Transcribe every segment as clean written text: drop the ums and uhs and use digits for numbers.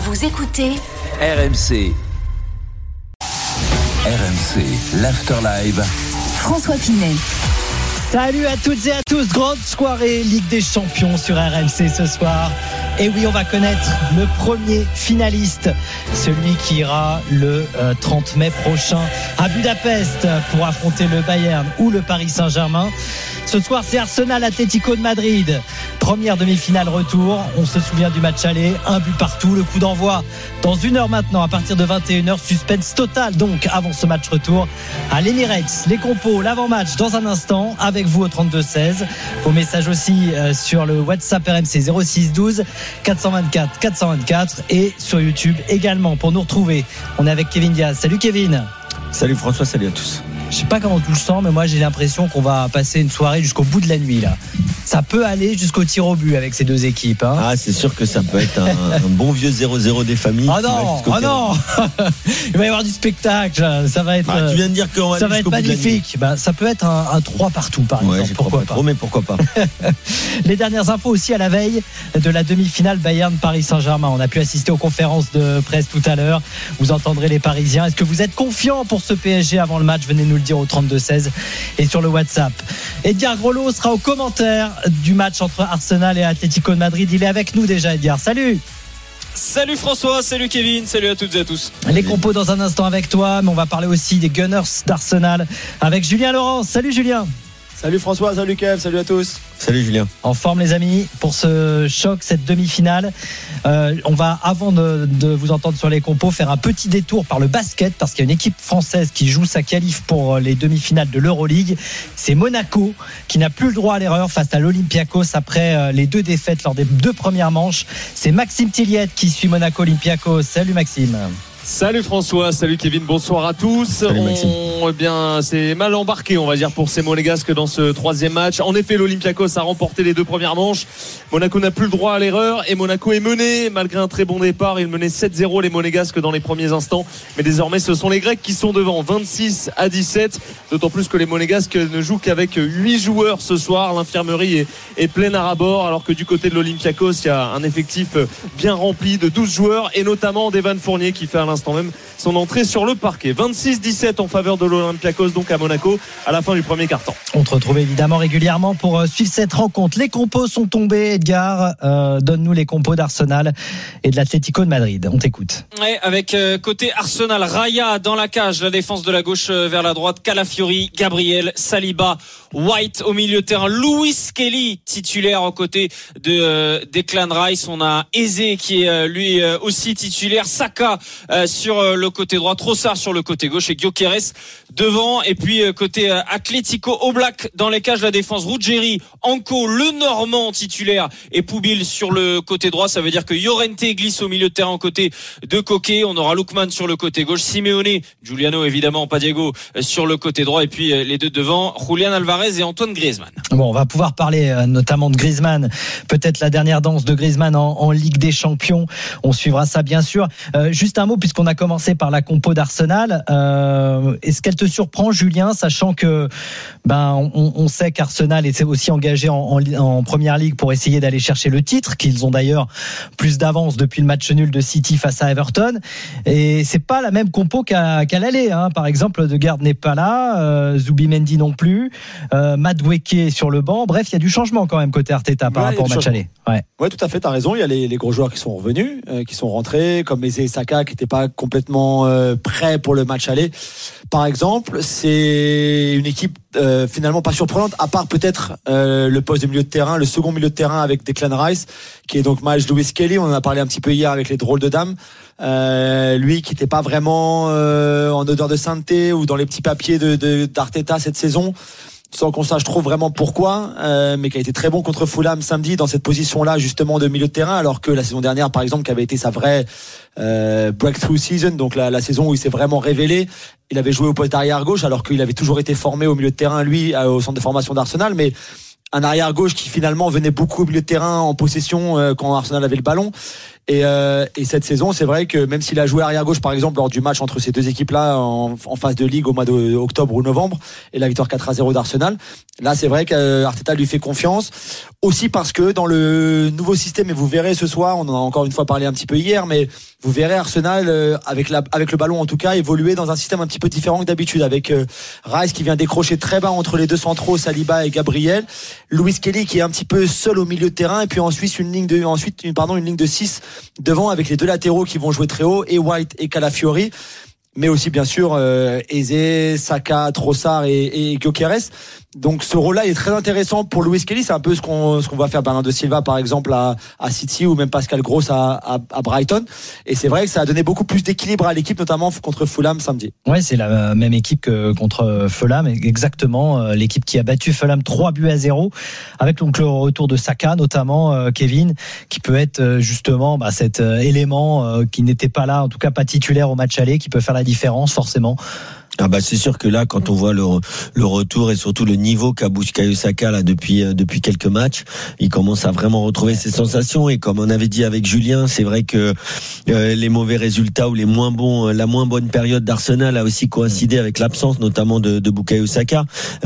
Vous écoutez RMC. RMC, l'Afterlive. François Pinet. Salut à toutes et à tous, grande soirée Ligue des Champions sur RMC ce soir. Et oui, on va connaître le premier finaliste, celui qui ira le 30 mai prochain à Budapest pour affronter le Bayern ou le Paris Saint-Germain. Ce soir, c'est Arsenal Atlético de Madrid. Première demi-finale retour. On se souvient du match aller, un but partout. Le coup d'envoi dans 1 heure maintenant, à partir de 21h. Suspense total donc avant ce match retour à l'Emirates. Les compos, l'avant-match dans un instant avec vous au 32-16. Vos messages aussi sur le WhatsApp RMC 06 12 424 424 et sur YouTube également pour nous retrouver. On est avec Kevin Diaz. Salut Kevin. Salut François, salut à tous. Je sais pas comment tu le sens, mais moi j'ai l'impression qu'on va passer une soirée jusqu'au bout de la nuit là. Ça peut aller jusqu'au tir au but avec ces deux équipes. Hein. Ah, c'est sûr que ça peut être un bon vieux 0-0 des familles. Oh non. Il va y avoir du spectacle. Ça va être. Tu viens de dire qu'on va ça va être magnifique. Ça peut être un 3 partout par exemple. Pourquoi pas. Mais pourquoi pas. Les dernières infos aussi à la veille de la demi-finale Bayern-Paris Saint-Germain. On a pu assister aux conférences de presse tout à l'heure. Vous entendrez les Parisiens. Est-ce que vous êtes confiants pour ce PSG avant le match? Venez nous le dire au 32-16 et sur le WhatsApp. Edgar Grolot sera au commentaire du match entre Arsenal et Atlético de Madrid. Il est avec nous déjà, Edgar. Salut. Salut François, salut Kevin, salut à toutes et à tous. Les compos dans un instant avec toi, mais on va parler aussi des Gunners d'Arsenal avec Julien Laurent. Salut Julien. Salut François, salut Kev, salut à tous. Salut Julien. En forme les amis pour ce choc, cette demi-finale. On va, avant de vous entendre sur les compos, faire un petit détour par le basket parce qu'il y a une équipe française qui joue sa qualif pour les demi-finales de l'Euroleague. C'est Monaco qui n'a plus le droit à l'erreur face à l'Olympiakos après les 2 défaites lors des 2 premières manches. C'est Maxime Tilliette qui suit Monaco Olympiakos. Salut Maxime. Salut François, salut Kevin, bonsoir à tous. Salut Maxime. C'est mal embarqué, on va dire, pour ces Monégasques dans ce 3e match. En effet, l'Olympiakos a remporté les 2 premières manches. Monaco n'a plus le droit à l'erreur et Monaco est mené malgré un très bon départ. Il menait 7-0 les Monégasques dans les premiers instants. Mais désormais, ce sont les Grecs qui sont devant, 26-17. D'autant plus que les Monégasques ne jouent qu'avec 8 joueurs ce soir. L'infirmerie est pleine à ras-bord, alors que du côté de l'Olympiakos, il y a un effectif bien rempli de 12 joueurs et notamment d'Evan Fournier qui fait à l'instant même son entrée sur le parquet. 26-17 en faveur de l'Olympiakos, donc à Monaco, à la fin du premier quart-temps. On te retrouve évidemment régulièrement pour suivre cette rencontre. Les compos sont tombés, Edgar. Donne-nous les compos d'Arsenal et de l'Atlético de Madrid. On t'écoute. Ouais, avec côté Arsenal, Raya dans la cage, la défense de la gauche vers la droite, Calafiori, Gabriel, Saliba, White au milieu de terrain, Louis Kelly titulaire aux côtés de Declan Rice. On a Eze qui est lui aussi titulaire, Saka sur le côté droit, Trossard sur le côté gauche et Gyökeres devant. Et puis côté Atlético, Oblak dans les cages, la défense, Ruggeri, Anko, le Normand titulaire et Poubil sur le côté droit. Ça veut dire que Llorente glisse au milieu de terrain aux côtés de Koké. On aura Lookman sur le côté gauche, Simeone, Giuliano évidemment, pas Diego, sur le côté droit, et puis les 2 devant, Julian Alvarez et Antoine Griezmann. Bon, on va pouvoir parler notamment de Griezmann, peut-être la dernière danse de Griezmann en Ligue des Champions. On suivra ça bien sûr. Juste un mot, puisqu'on a commencé par la compo d'Arsenal. Est-ce qu'elle te surprend, Julien, sachant que on sait qu'Arsenal est aussi engagé en Première Ligue pour essayer d'aller chercher le titre, qu'ils ont d'ailleurs plus d'avance depuis le match nul de City face à Everton, et c'est pas la même compo qu'à l'aller, hein. Par exemple, Degaard n'est pas là, Zubimendi non plus, Madueke sur le banc. Bref, il y a du changement quand même côté Arteta par rapport au match aller. Ouais, tout à fait, t'as raison. Il y a les gros joueurs qui sont revenus, qui sont rentrés, comme Eze et Saka qui n'étaient pas complètement prêts pour le match aller. Par exemple, c'est une équipe finalement pas surprenante, à part peut-être le poste de milieu de terrain, le second milieu de terrain avec Declan Rice, qui est donc Miles Louis Kelly. On en a parlé un petit peu hier avec les drôles de dames. Lui qui n'était pas vraiment en odeur de sainteté ou dans les petits papiers d'Arteta cette saison, sans qu'on sache trop vraiment pourquoi, mais qui a été très bon contre Fulham samedi dans cette position-là justement de milieu de terrain, alors que la saison dernière par exemple, qui avait été sa vraie breakthrough season, donc la saison où il s'est vraiment révélé, il avait joué au poste d'arrière gauche alors qu'il avait toujours été formé au milieu de terrain lui au centre de formation d'Arsenal, mais un arrière gauche qui finalement venait beaucoup au milieu de terrain en possession quand Arsenal avait le ballon. Et cette saison, c'est vrai que même s'il a joué arrière gauche, par exemple, lors du match entre ces deux équipes-là en phase de ligue au mois d'octobre ou novembre, et la victoire 4-0 d'Arsenal, là, c'est vrai qu'Arteta lui fait confiance. Aussi parce que dans le nouveau système, et vous verrez ce soir, on en a encore une fois parlé un petit peu hier, mais vous verrez Arsenal avec le ballon en tout cas évoluer dans un système un petit peu différent que d'habitude, avec Rice qui vient décrocher très bas entre les deux centraux, Saliba et Gabriel, Lewis Kelly qui est un petit peu seul au milieu de terrain, et puis ensuite une ligne de 6 devant avec les deux latéraux qui vont jouer très haut, et White et Calafiori, mais aussi bien sûr Eze, Saka, Trossard et Gyökeres. Donc ce rôle-là est très intéressant pour Lewis Kelly. C'est un peu ce qu'on va faire Bernardo Silva par exemple à City, ou même Pascal Gross à Brighton. Et c'est vrai que ça a donné beaucoup plus d'équilibre à l'équipe, notamment contre Fulham samedi. Ouais, c'est la même équipe que contre Fulham, exactement. L'équipe qui a battu Fulham 3-0, avec donc le retour de Saka notamment, Kevin, qui peut être justement cet élément qui n'était pas là, en tout cas pas titulaire au match aller, qui peut faire la différence forcément. Ah bah c'est sûr que là, quand on voit le retour et surtout le niveau qu'a Bukayo Saka là depuis quelques matchs, il commence à vraiment retrouver ses sensations. Et comme on avait dit avec Julien, c'est vrai que les mauvais résultats ou la moins bonne période d'Arsenal a aussi coïncidé avec l'absence notamment de Bukayo Saka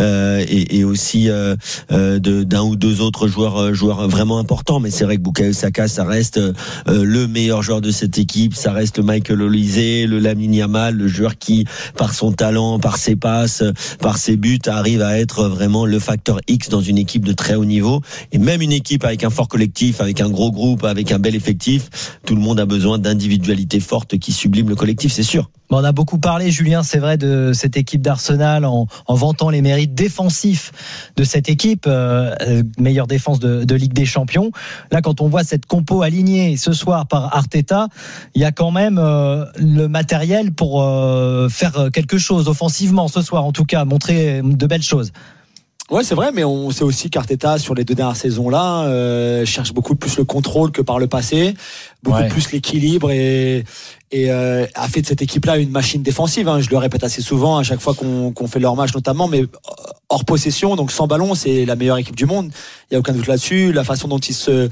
et aussi d'un ou deux autres joueurs vraiment importants. Mais c'est vrai que Bukayo Saka, ça reste le meilleur joueur de cette équipe, ça reste le Michael Olise, le Lamine Yamal, le joueur qui par son talent, par ses passes, par ses buts, arrive à être vraiment le facteur X dans une équipe de très haut niveau. Et même une équipe avec un fort collectif, avec un gros groupe, avec un bel effectif, tout le monde a besoin d'individualités fortes qui subliment le collectif, c'est sûr. On a beaucoup parlé, Julien, c'est vrai, de cette équipe d'Arsenal en vantant les mérites défensifs de cette équipe, meilleure défense de Ligue des Champions. Là, quand on voit cette compo alignée ce soir par Arteta, il y a quand même le matériel pour faire quelque chose offensivement ce soir, en tout cas, montrer de belles choses. Ouais, c'est vrai, mais on sait aussi qu'Arteta sur les 2 dernières saisons-là cherche beaucoup plus le contrôle que par le passé, beaucoup plus l'équilibre et a fait de cette équipe-là une machine défensive. Je le répète assez souvent à chaque fois qu'on fait leur match notamment, mais hors possession, donc sans ballon, c'est la meilleure équipe du monde. Il y a aucun doute là-dessus. La façon dont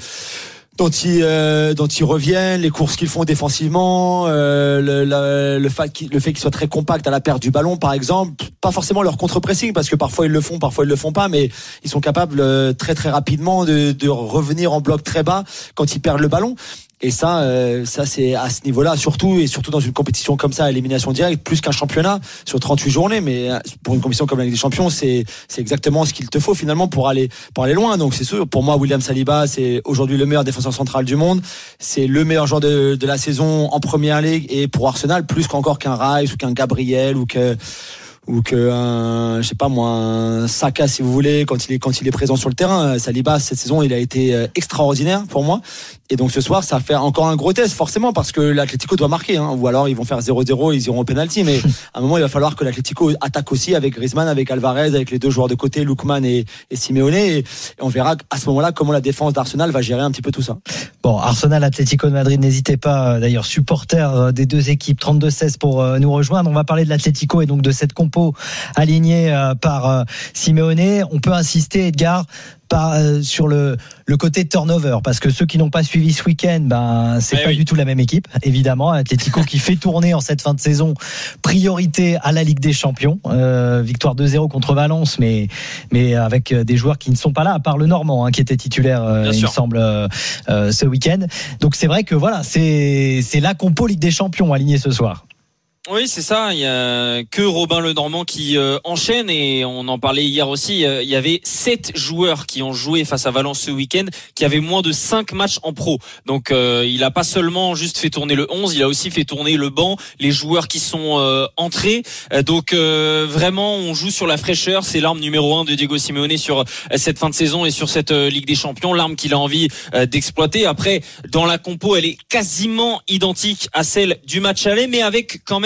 ils reviennent, les courses qu'ils font défensivement, le fait qu'ils soient très compacts à la perte du ballon par exemple, pas forcément leur contre-pressing parce que parfois ils le font, parfois ils le font pas, mais ils sont capables très très rapidement de revenir en bloc très bas quand ils perdent le ballon. Et ça c'est à ce niveau-là, surtout dans une compétition comme ça, à élimination directe, plus qu'un championnat sur 38 journées, mais pour une compétition comme la Ligue des Champions, c'est exactement ce qu'il te faut finalement pour aller loin. Donc c'est sûr, pour moi, William Saliba, c'est aujourd'hui le meilleur défenseur central du monde, c'est le meilleur joueur de la saison en Première Ligue, et pour Arsenal, plus qu'encore qu'un Rice ou qu'un Gabriel ou que je sais pas moi, un Saka si vous voulez, quand il est présent sur le terrain. Saliba cette saison il a été extraordinaire pour moi, et donc ce soir ça fait encore un gros test forcément parce que l'Atlético doit marquer, ou alors ils vont faire 0-0, ils iront au penalty, mais à un moment il va falloir que l'Atlético attaque aussi avec Griezmann, avec Alvarez, avec les deux joueurs de côté, Lookman et Simeone, et on verra à ce moment-là comment la défense d'Arsenal va gérer un petit peu tout ça. Bon, Arsenal, Atlético de Madrid, n'hésitez pas d'ailleurs, supporters des deux équipes, 32-16 pour nous rejoindre. On va parler de l'Atlético et donc de cette compo alignée par Simeone. On peut insister, Edgar, sur le côté turnover, parce que ceux qui n'ont pas suivi ce week-end, c'est pas du tout la même équipe, évidemment. Atlético qui fait tourner en cette fin de saison, priorité à la Ligue des Champions, victoire 2-0 contre Valence, mais avec des joueurs qui ne sont pas là, à part le Normand qui était titulaire, il me semble, ce week-end. Donc c'est vrai que voilà, c'est la compo Ligue des Champions alignée ce soir. Oui, c'est ça. Il y a que Robin Lenormand qui enchaîne, et on en parlait hier aussi. Il y avait 7 joueurs qui ont joué face à Valence ce week-end, qui avaient moins de 5 matchs en pro. Donc il a pas seulement juste fait tourner le 11, il a aussi fait tourner le banc, les joueurs qui sont entrés. Donc vraiment, on joue sur la fraîcheur. C'est l'arme numéro 1 de Diego Simeone sur cette fin de saison et sur cette Ligue des Champions. L'arme qu'il a envie d'exploiter. Après, dans la compo, elle est quasiment identique à celle du match aller, mais avec quand même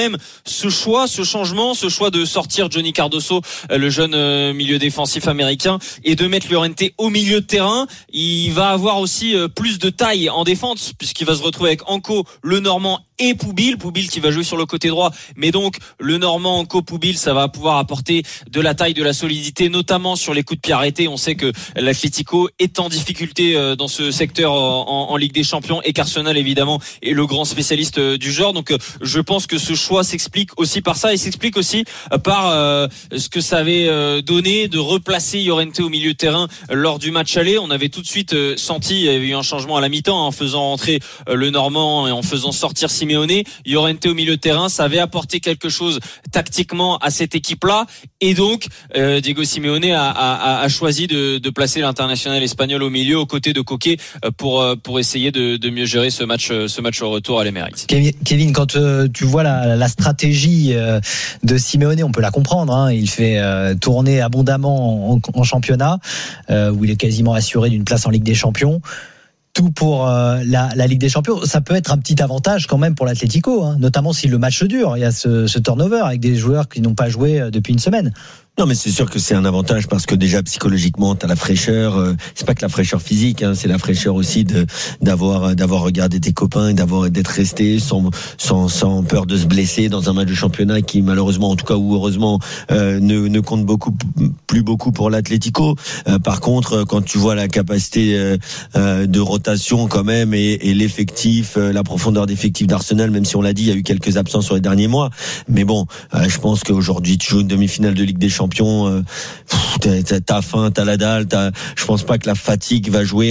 même ce changement de sortir Johnny Cardoso, le jeune milieu défensif américain, et de mettre Llorente au milieu de terrain. Il va avoir aussi plus de taille en défense, puisqu'il va se retrouver avec Anko, le Normand, et Poubil qui va jouer sur le côté droit, mais donc le Normand, Anko, Poubil, ça va pouvoir apporter de la taille, de la solidité, notamment sur les coups de pied arrêtés. On sait que l'Atlético est en difficulté dans ce secteur en Ligue des Champions, et qu'Arsenal évidemment est le grand spécialiste du genre. Donc je pense que ce choix s'explique aussi par ça, et s'explique aussi par ce que ça avait donné de replacer Llorente au milieu de terrain lors du match aller. On avait tout de suite senti, il y avait eu un changement à la mi-temps en faisant rentrer le Normand et en faisant sortir Simeone. Llorente au milieu de terrain, ça avait apporté quelque chose tactiquement à cette équipe-là, et donc Diego Simeone a choisi de placer l'international espagnol au milieu, aux côtés de Koké, pour essayer de mieux gérer ce match au retour à l'Emirates. Kevin, quand tu vois la stratégie de Simeone, on peut la comprendre, hein. Il fait tourner abondamment en championnat, où il est quasiment assuré d'une place en Ligue des Champions. Tout pour la Ligue des Champions. Ça peut être un petit avantage quand même pour l'Atlético, hein, notamment si le match dure. Il y a ce turnover avec des joueurs qui n'ont pas joué depuis une semaine. Non, mais c'est sûr que c'est un avantage, parce que déjà psychologiquement t'as la fraîcheur. C'est pas que la fraîcheur physique, hein, c'est la fraîcheur aussi d'avoir regardé tes copains et d'être resté sans peur de se blesser dans un match de championnat qui, malheureusement, en tout cas ou heureusement, ne compte plus beaucoup pour l'Atlético. Par contre, quand tu vois la capacité de rotation quand même, et l'effectif, la profondeur d'effectif d'Arsenal, même si on l'a dit, il y a eu quelques absences sur les derniers mois, mais bon, je pense qu'aujourd'hui tu joues une demi-finale de Ligue des Champions. T'as faim, t'as la dalle, je pense pas que la fatigue va jouer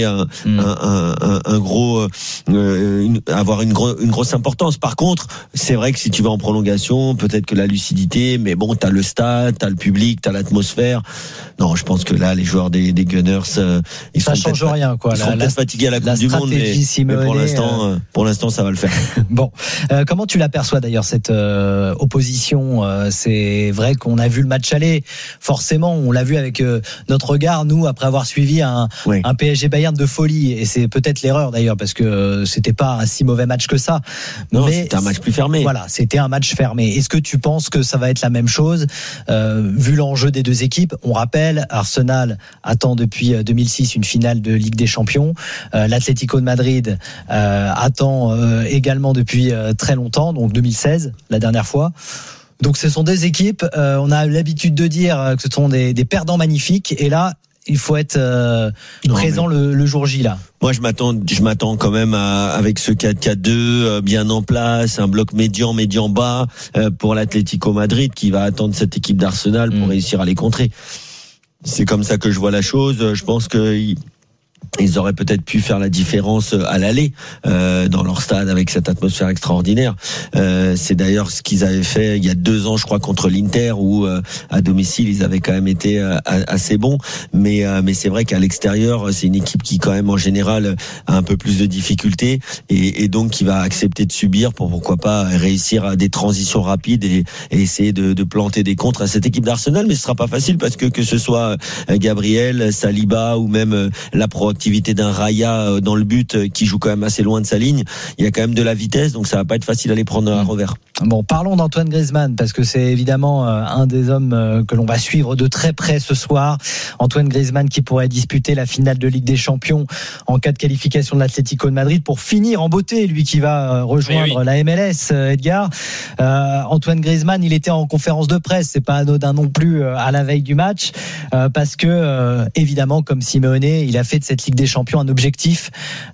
avoir une grosse importance. Par contre, c'est vrai que si tu vas en prolongation, peut-être que la lucidité, mais bon, t'as le stade, t'as le public, t'as l'atmosphère. Non, je pense que là, les joueurs des Gunners, ils ça change rien, quoi. Ils seront peut-être fatigués à la Coupe du Monde, mais pour l'instant, ça va le faire. Bon, comment tu l'aperçois d'ailleurs, cette opposition? C'est vrai qu'on a vu le match aller. Forcément, on l'a vu avec notre regard, nous, après avoir suivi un PSG Bayern de folie, et c'est peut-être l'erreur d'ailleurs, parce que c'était pas un si mauvais match que ça. Non, mais c'était un match plus fermé. Voilà, c'était un match fermé. Est-ce que tu penses que ça va être la même chose, vu l'enjeu des deux équipes? On rappelle, Arsenal attend depuis 2006 une finale de Ligue des Champions. L'Atlético de Madrid attend également depuis très longtemps, donc 2016, la dernière fois. Donc ce sont des équipes, on a l'habitude de dire que ce sont des perdants magnifiques, et là il faut être présent le jour J là. Moi je m'attends quand même avec ce 4-4-2 bien en place, un bloc médian bas pour l'Atlético Madrid, qui va attendre cette équipe d'Arsenal pour réussir à les contrer. C'est comme ça que je vois la chose. Je pense que ils auraient peut-être pu faire la différence à l'aller dans leur stade, avec cette atmosphère extraordinaire. C'est d'ailleurs ce qu'ils avaient fait il y a 2 ans, je crois, contre l'Inter, où à domicile ils avaient quand même été assez bons. Mais c'est vrai qu'à l'extérieur, c'est une équipe qui quand même en général a un peu plus de difficultés, et donc qui va accepter de subir pour pourquoi pas réussir à des transitions rapides et essayer de planter des contres à cette équipe d'Arsenal. Mais ce sera pas facile, parce que ce soit Gabriel, Saliba ou même la proactivité d'un Raya dans le but, qui joue quand même assez loin de sa ligne, il y a quand même de la vitesse, donc ça va pas être facile à les prendre à revers. Bon, parlons d'Antoine Griezmann, parce que c'est évidemment un des hommes que l'on va suivre de très près ce soir. Antoine Griezmann qui pourrait disputer la finale de Ligue des Champions en cas de qualification de l'Atlético de Madrid, pour finir en beauté, lui qui va rejoindre la MLS, Edgar. Antoine Griezmann, il était en conférence de presse, c'est pas anodin non plus à la veille du match, parce que évidemment, comme Simeone, il a fait de cette Ligue des Champions un objectif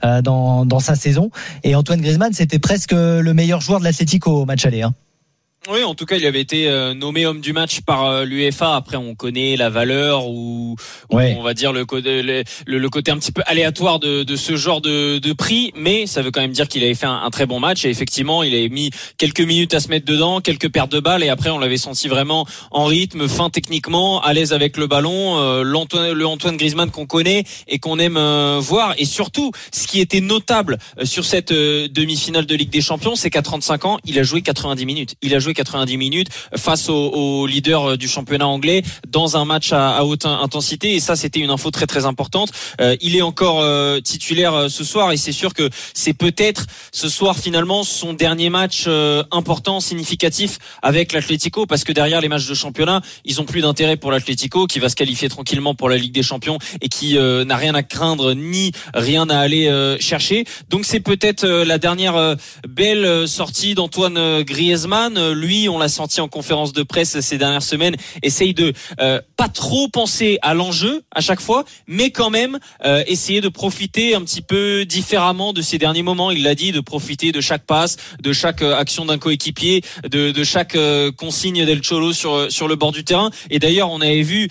dans sa saison, et Antoine Griezmann, c'était presque le meilleur joueur de l'Atlético au match aller, hein. Oui, en tout cas, il avait été nommé homme du match par l'UEFA. Après, on connaît la valeur ou on va dire le côté un petit peu aléatoire de ce genre de prix, mais ça veut quand même dire qu'il avait fait un très bon match. Et effectivement, il avait mis quelques minutes à se mettre dedans, quelques pertes de balles, et après, on l'avait senti vraiment en rythme, fin techniquement, à l'aise avec le ballon. Le Antoine Griezmann qu'on connaît et qu'on aime voir. Et surtout, ce qui était notable sur cette demi-finale de Ligue des Champions, c'est qu'à 35 ans, il a joué 90 minutes. Il a joué jouer 90 minutes face au leader du championnat anglais dans un match à haute intensité. Et ça, c'était une info très très importante. Il est encore titulaire ce soir et c'est sûr que c'est peut-être ce soir finalement son dernier match important, significatif avec l'Atlético, parce que derrière les matchs de championnat, ils ont plus d'intérêt pour l'Atlético qui va se qualifier tranquillement pour la Ligue des Champions et qui n'a rien à craindre ni rien à aller chercher. Donc c'est peut-être la dernière belle sortie d'Antoine Griezmann. Lui, on l'a senti en conférence de presse ces dernières semaines, essaye de pas trop penser à l'enjeu à chaque fois, mais quand même essayer de profiter un petit peu différemment de ces derniers moments. Il l'a dit, de profiter de chaque passe, de chaque action d'un coéquipier, de chaque consigne d'El Cholo sur le bord du terrain. Et d'ailleurs, on avait vu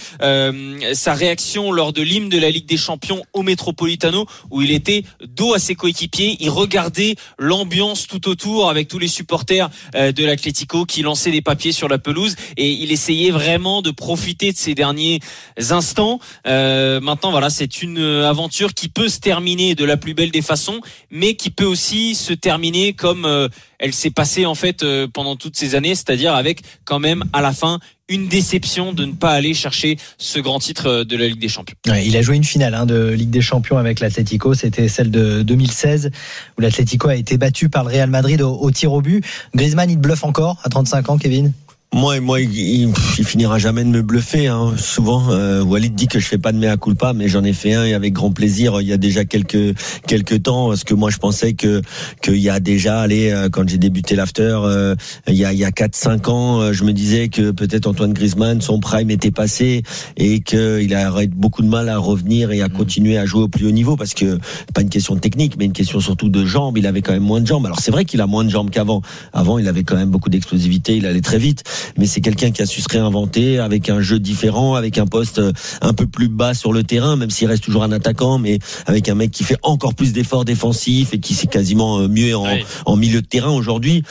sa réaction lors de l'hymne de la Ligue des Champions au Metropolitano, où il était dos à ses coéquipiers, il regardait l'ambiance tout autour avec tous les supporters de l'Atlético qui lançaient des papiers sur la pelouse, et il essayait vraiment de profiter de ces derniers instants. Maintenant, voilà, c'est une aventure qui peut se terminer de la plus belle des façons, mais qui peut aussi se terminer comme elle s'est passée en fait pendant toutes ces années, c'est-à-dire avec quand même à la fin une déception de ne pas aller chercher ce grand titre de la Ligue des Champions. Ouais, il a joué une finale de Ligue des Champions avec l'Atlético, c'était celle de 2016 où l'Atlético a été battu par le Real Madrid au tir au but. Griezmann, il bluffe encore à 35 ans, Kevin? Moi, il finira jamais de me bluffer. Souvent, Walid dit que je fais pas de mea culpa, mais j'en ai fait un et avec grand plaisir. Il y a déjà quelques temps, parce que moi je pensais qu'il y a déjà, quand j'ai débuté l'after, il y a 4-5 ans, je me disais que peut-être Antoine Griezmann, son prime était passé et qu'il aurait beaucoup de mal à revenir et à continuer à jouer au plus haut niveau, parce que pas une question de technique, mais une question surtout de jambes. Il avait quand même moins de jambes. Alors c'est vrai qu'il a moins de jambes qu'avant. Avant, il avait quand même beaucoup d'explosivité, il allait très vite. Mais c'est quelqu'un qui a su se réinventer avec un jeu différent, avec un poste un peu plus bas sur le terrain, même s'il reste toujours un attaquant, mais avec un mec qui fait encore plus d'efforts défensifs et qui c'est quasiment mieux en milieu de terrain aujourd'hui.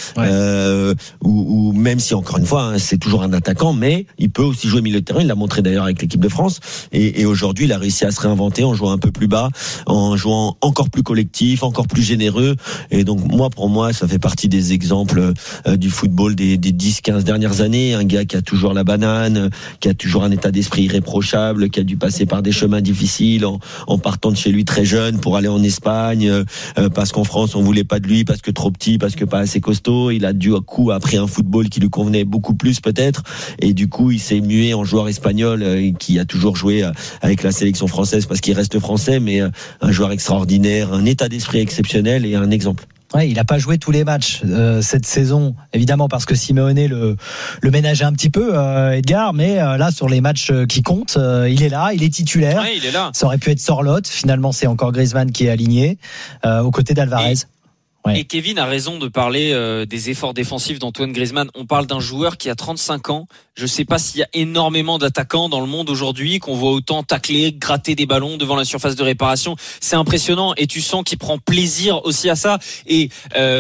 Ou même si encore une fois c'est toujours un attaquant, mais il peut aussi jouer milieu de terrain. Il l'a montré d'ailleurs avec l'équipe de France. Et aujourd'hui, il a réussi à se réinventer en jouant un peu plus bas, en jouant encore plus collectif, encore plus généreux. Et donc pour moi, ça fait partie des exemples du football des 10-15 dernières années, un gars qui a toujours la banane, qui a toujours un état d'esprit irréprochable, qui a dû passer par des chemins difficiles en partant de chez lui très jeune pour aller en Espagne, parce qu'en France on voulait pas de lui, parce que trop petit, parce que pas assez costaud. Il a du coup appris un football qui lui convenait beaucoup plus peut-être, et du coup il s'est mué en joueur espagnol qui a toujours joué avec la sélection française parce qu'il reste français, mais un joueur extraordinaire, un état d'esprit exceptionnel et un exemple. Ouais, il n'a pas joué tous les matchs cette saison, évidemment parce que Simeone le ménageait un petit peu, Edgar, mais là sur les matchs qui comptent, il est là, il est titulaire. Ouais, il est là. Ça aurait pu être Sorloth, finalement c'est encore Griezmann qui est aligné aux côtés d'Alvarez. Et Kevin a raison de parler des efforts défensifs d'Antoine Griezmann. On parle d'un joueur qui a 35 ans. Je ne sais pas s'il y a énormément d'attaquants dans le monde aujourd'hui qu'on voit autant tacler, gratter des ballons devant la surface de réparation. C'est impressionnant et tu sens qu'il prend plaisir aussi à ça. Et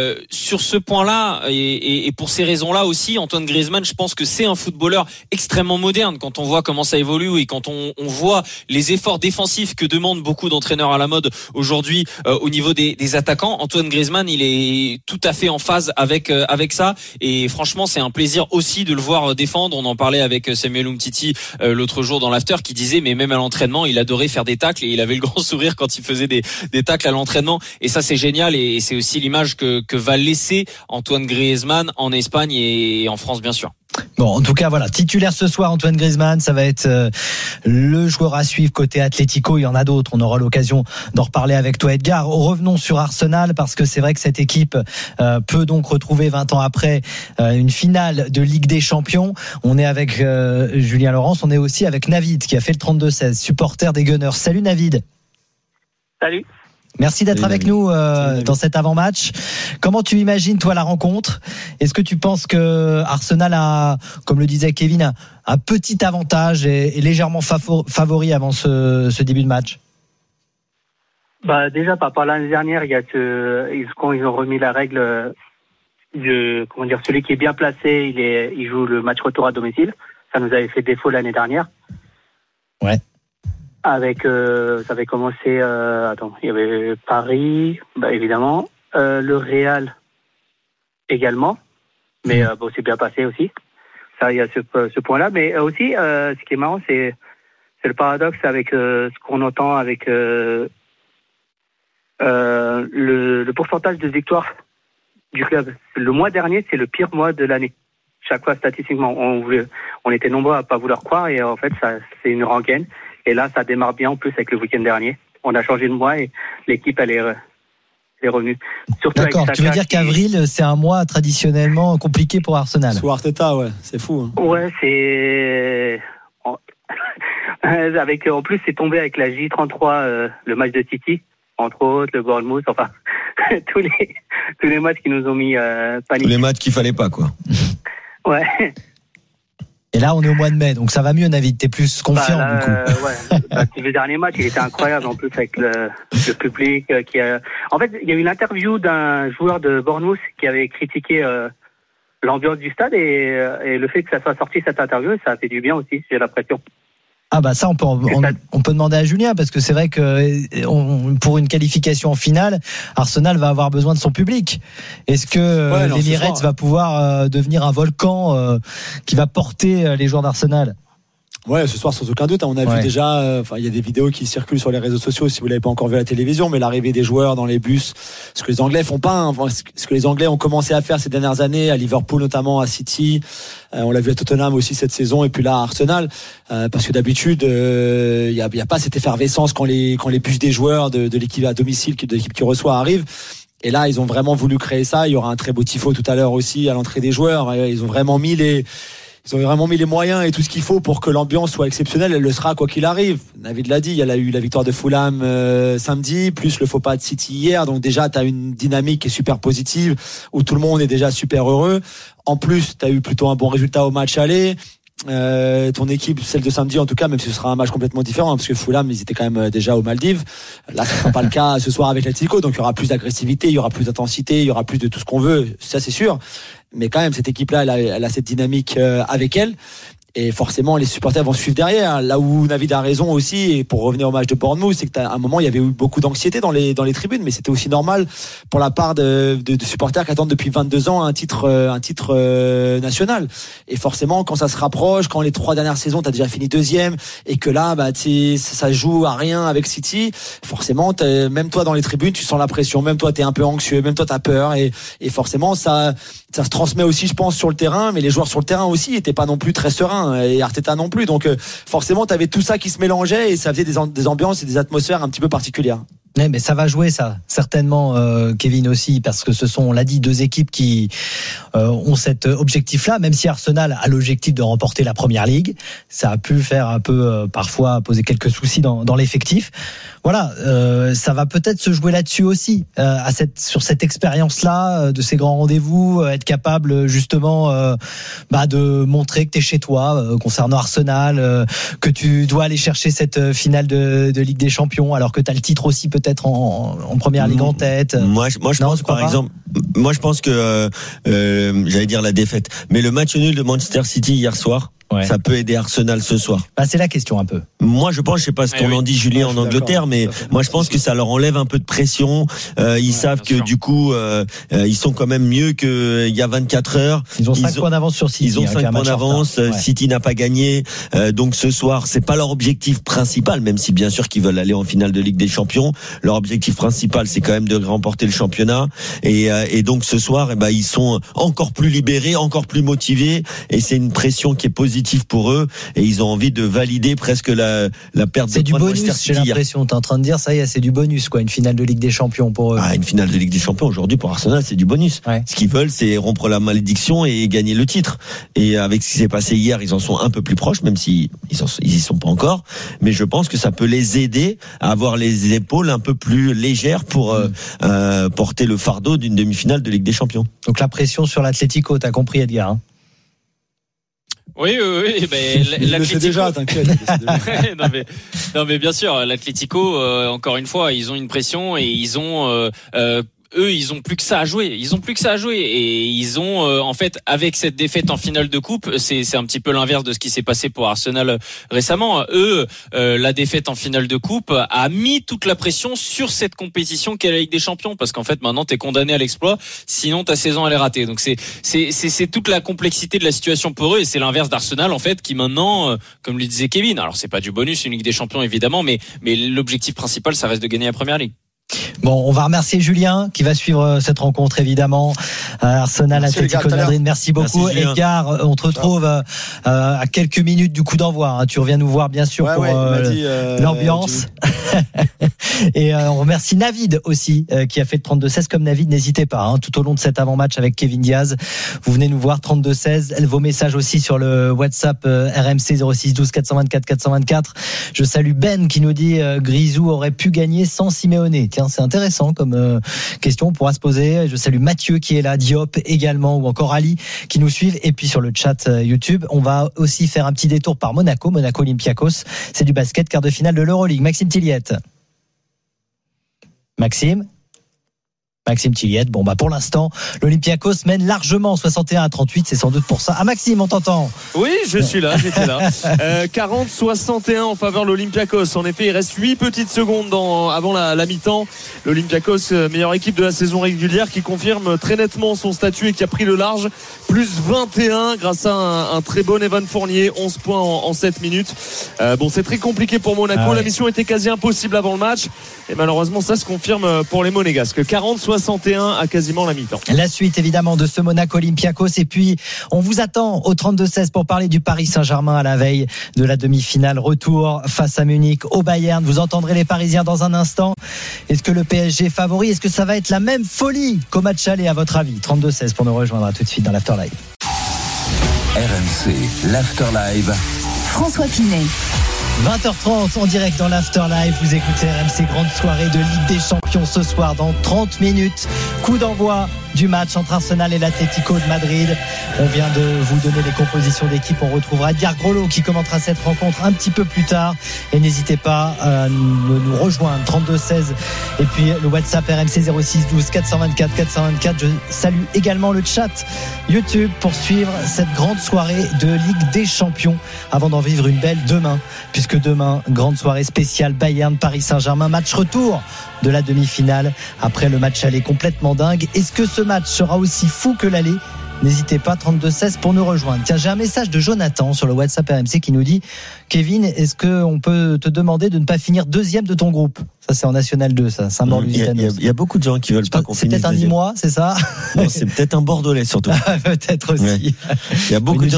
sur ce point-là et pour ces raisons-là aussi, Antoine Griezmann, je pense que c'est un footballeur extrêmement moderne quand on voit comment ça évolue et quand on voit les efforts défensifs que demandent beaucoup d'entraîneurs à la mode aujourd'hui au niveau des attaquants. Antoine Griezmann, il est tout à fait en phase avec ça, et franchement c'est un plaisir aussi de le voir défendre. On en parlait avec Samuel Umtiti l'autre jour dans l'after, qui disait mais même à l'entraînement il adorait faire des tacles et il avait le grand sourire quand il faisait des tacles à l'entraînement, et ça c'est génial, et c'est aussi l'image que va laisser Antoine Griezmann en Espagne et en France bien sûr. Bon, en tout cas, voilà, titulaire ce soir, Antoine Griezmann, ça va être le joueur à suivre côté Atlético. Il y en a d'autres, on aura l'occasion d'en reparler avec toi, Edgar. Revenons sur Arsenal, parce que c'est vrai que cette équipe peut donc retrouver 20 ans après une finale de Ligue des Champions. On est avec Julien Laurence, on est aussi avec Navid qui a fait le 32-16, supporter des Gunners. Salut Navid. Salut. Merci d'être avec nous dans cet avant-match. Comment tu imagines, toi, la rencontre ? Est-ce que tu penses que Arsenal a, comme le disait Kevin, un petit avantage et légèrement favori avant ce début de match ? Déjà, par rapport à l'année dernière, il y a quand ils ont remis la règle celui qui est bien placé, il joue le match retour à domicile. Ça nous avait fait défaut l'année dernière. Ouais. Ça avait commencé, il y avait Paris, évidemment, le Real également, Mais bon, c'est bien passé aussi. Ça, il y a ce point-là. Mais aussi, ce qui est marrant, c'est le paradoxe avec ce qu'on entend avec le pourcentage de victoires du club. Le mois dernier, c'est le pire mois de l'année. Chaque fois, statistiquement, on était nombreux à pas vouloir croire, et en fait, ça, c'est une rengaine. Et là, ça démarre bien en plus avec le week-end dernier. On a changé de mois et l'équipe, elle est revenue. Surtout. D'accord, tu veux dire qu'avril, c'est un mois traditionnellement compliqué pour Arsenal. Sous Arteta, ouais, c'est fou. Hein. Ouais, c'est en plus, c'est tombé avec la J33, le match de City, entre autres, le Bournemouth, enfin tous les matchs qui nous ont mis panique. Tous les matchs qu'il fallait pas, quoi. Ouais. Et là, on est au mois de mai, donc ça va mieux, Navid. T'es plus confiant, là, du coup. Ouais. Le dernier match, il était incroyable, en plus, avec le public qui a... En fait, il y a eu une interview d'un joueur de Bournemouth qui avait critiqué l'ambiance du stade, et le fait que ça soit sorti, cette interview, ça a fait du bien aussi, j'ai l'impression. Ah bah ça, on peut demander à Julien, parce que c'est vrai que pour une qualification en finale, Arsenal va avoir besoin de son public. Est-ce que l'Emirates va pouvoir devenir un volcan qui va porter les joueurs d'Arsenal ? Ouais, ce soir, sans aucun doute. On a vu déjà, il y a des vidéos qui circulent sur les réseaux sociaux, si vous l'avez pas encore vu à la télévision, mais l'arrivée des joueurs dans les bus, ce que les Anglais font pas, hein, ce que les Anglais ont commencé à faire ces dernières années, à Liverpool notamment, à City, on l'a vu à Tottenham aussi cette saison, et puis là à Arsenal, parce que d'habitude, il y a pas cette effervescence quand les bus des joueurs de l'équipe à domicile, de l'équipe qui reçoit arrivent. Et là, ils ont vraiment voulu créer ça. Il y aura un très beau tifo tout à l'heure aussi à l'entrée des joueurs. Ils ont vraiment mis les moyens et tout ce qu'il faut pour que l'ambiance soit exceptionnelle. Elle le sera quoi qu'il arrive. David l'a dit, il y a eu la victoire de Fulham samedi, plus le faux pas de City hier. Donc déjà, tu as une dynamique qui est super positive, où tout le monde est déjà super heureux. En plus, tu as eu plutôt un bon résultat au match aller. Ton équipe, celle de samedi en tout cas, même si ce sera un match complètement différent, parce que Fulham, ils étaient quand même déjà aux Maldives. Là, ce sera pas le cas ce soir avec l'Atlético, donc il y aura plus d'agressivité, il y aura plus d'intensité, il y aura plus de tout ce qu'on veut, ça c'est sûr. Mais quand même, cette équipe-là, elle a cette dynamique avec elle. Et forcément, les supporters vont suivre derrière. Là où Navid a raison aussi, et pour revenir au match de Bournemouth, c'est qu'à un moment, il y avait eu beaucoup d'anxiété dans les tribunes, mais c'était aussi normal pour la part de supporters qui attendent depuis 22 ans un titre national. Et forcément, quand ça se rapproche, quand les 3 dernières saisons, t'as déjà fini deuxième, et que là, ça joue à rien avec City, forcément, même toi dans les tribunes, tu sens la pression, même toi t'es un peu anxieux, même toi t'as peur, et forcément, ça se transmet aussi, je pense, sur le terrain, mais les joueurs sur le terrain aussi étaient pas non plus très sereins, et Arteta non plus. Donc forcément, tu avais tout ça qui se mélangeait, et ça faisait des ambiances et des atmosphères un petit peu particulières. Ouais, mais ça va jouer, ça, certainement, Kevin aussi, parce que ce sont, on l'a dit, 2 équipes qui ont cet objectif-là, même si Arsenal a l'objectif de remporter la Première Ligue. Ça a pu faire un peu, parfois, poser quelques soucis dans l'effectif. Voilà, ça va peut-être se jouer là-dessus aussi, sur cette expérience-là, de ces grands rendez-vous, être capable justement de montrer que tu es chez toi, concernant Arsenal, que tu dois aller chercher cette finale de Ligue des Champions, alors que tu as le titre aussi peut-être en Première Ligue en tête. Moi je pense par exemple, moi je pense que j'allais dire la défaite, mais le match nul de Manchester City hier soir, ça peut aider Arsenal ce soir. C'est la question un peu. Moi je pense, je sais pas ce qu'on en dit Julien en Angleterre, mais moi je pense que ça leur enlève un peu de pression. Ils savent que du coup ils sont quand même mieux qu'il y a 24 heures. Ils ont 5 points d'avance sur City. Ils ont 5 points d'avance. City n'a pas gagné. Donc ce soir, c'est pas leur objectif principal, même si bien sûr qu'ils veulent aller en finale de Ligue des Champions. Leur objectif principal, c'est quand même de remporter le championnat. Et donc ce soir, ils sont encore plus libérés, encore plus motivés. Et c'est une pression qui est positive pour eux, et ils ont envie de valider presque la perte de points de Manchester City. J'ai l'impression, t'es en train de dire ça y est, c'est du bonus, quoi, une finale de Ligue des Champions pour eux. Une finale de Ligue des Champions aujourd'hui pour Arsenal, c'est du bonus. Ce qu'ils veulent, c'est rompre la malédiction et gagner le titre. Et avec ce qui s'est passé hier, ils en sont un peu plus proches, même si ils y sont pas encore. Mais je pense que ça peut les aider à avoir les épaules un peu plus légères pour porter le fardeau d'une demi-finale de Ligue des Champions. Donc la pression sur l'Atlético, t'as compris, Edgar, hein? Oui, l'Atlético. Déjà, t'inquiète. non mais bien sûr, l'Atlético, encore une fois, ils ont une pression, et ils ont eux, ils ont plus que ça à jouer. Et ils ont, en fait, avec cette défaite en finale de coupe, c'est un petit peu l'inverse de ce qui s'est passé pour Arsenal récemment. Eux, la défaite en finale de coupe a mis toute la pression sur cette compétition qu'est la Ligue des Champions, parce qu'en fait, maintenant, t'es condamné à l'exploit. Sinon, ta saison, elle est ratée. Donc, c'est toute la complexité de la situation pour eux, et c'est l'inverse d'Arsenal, en fait, qui maintenant, comme le disait Kevin, alors c'est pas du bonus, une Ligue des Champions, évidemment, mais l'objectif principal, ça reste de gagner la Première Ligue. Bon, on va remercier Julien qui va suivre cette rencontre évidemment. Arsenal, Atlético de Madrid. Merci beaucoup. Merci, Edgar, on te retrouve à quelques minutes du coup d'envoi. Tu reviens nous voir bien sûr pour l'ambiance. Et on remercie Navid aussi qui a fait le 32-16 comme Navid. N'hésitez pas tout au long de cet avant-match avec Kevin Diaz. Vous venez nous voir 32-16. Vos messages aussi sur le WhatsApp RMC 06 12 424 424. Je salue Ben qui nous dit Grisou aurait pu gagner sans Simeone. Tiens, c'est intéressant comme question, on pourra se poser. Je salue Mathieu qui est là, Diop également, ou encore Ali qui nous suivent. Et puis sur le chat YouTube, on va aussi faire un petit détour par Monaco Olympiakos. C'est du basket, quart de finale de l'Euroleague. Maxime Tilliette. Maxime Tilliette. Bon, pour l'instant, l'Olympiakos mène largement 61-38. C'est sans doute pour ça. Maxime, on t'entend. Oui, j'étais là. 40-61 en faveur de l'Olympiakos. En effet, il reste 8 petites secondes avant la mi-temps. L'Olympiakos, meilleure équipe de la saison régulière, qui confirme très nettement son statut et qui a pris le large. Plus 21 grâce à un très bon Evan Fournier. 11 points en 7 minutes. C'est très compliqué pour Monaco. La mission était quasi impossible avant le match. Et malheureusement, ça se confirme pour les Monégasques. 40-61 à quasiment la mi-temps. La suite évidemment de ce Monaco Olympiakos, et puis on vous attend au 32-16 pour parler du Paris Saint-Germain à la veille de la demi-finale retour face à Munich au Bayern. Vous entendrez les Parisiens dans un instant. Est-ce que le PSG est favori? Est-ce que ça va être la même folie qu'au match aller à votre avis? 32-16 pour nous rejoindre tout de suite dans l'Afterlive. RMC, l'Afterlive. François Pinet. 20h30 en direct dans l'Afterlife. Vous écoutez RMC, grande soirée de Ligue des Champions ce soir dans 30 minutes. Coup d'envoi du match entre Arsenal et l'Atlético de Madrid. On vient de vous donner les compositions d'équipe. On retrouvera Edgar Groslo qui commentera cette rencontre un petit peu plus tard. Et n'hésitez pas à nous rejoindre 32-16 et puis le WhatsApp RMC 06 12 424 424. Je salue également le chat YouTube pour suivre cette grande soirée de Ligue des Champions avant d'en vivre une belle demain, puisque demain, grande soirée spéciale Bayern Paris Saint-Germain, match retour de la demi-finale après le match aller complètement dingue. Est-ce que ce match sera aussi fou que l'aller? N'hésitez pas, 32-16 pour nous rejoindre. Tiens, j'ai un message de Jonathan sur le WhatsApp RMC qui nous dit: Kevin, est-ce qu'on peut te demander de ne pas finir deuxième de ton groupe? Ça, c'est en National 2, ça. Saint-Maur-Lusitanos. Il y a beaucoup de gens qui veulent pas qu'on finisse deuxième. C'est peut-être un Nîmois, c'est ça? Non, c'est peut-être un Bordelais surtout. Peut-être aussi. Ouais. Il y a beaucoup de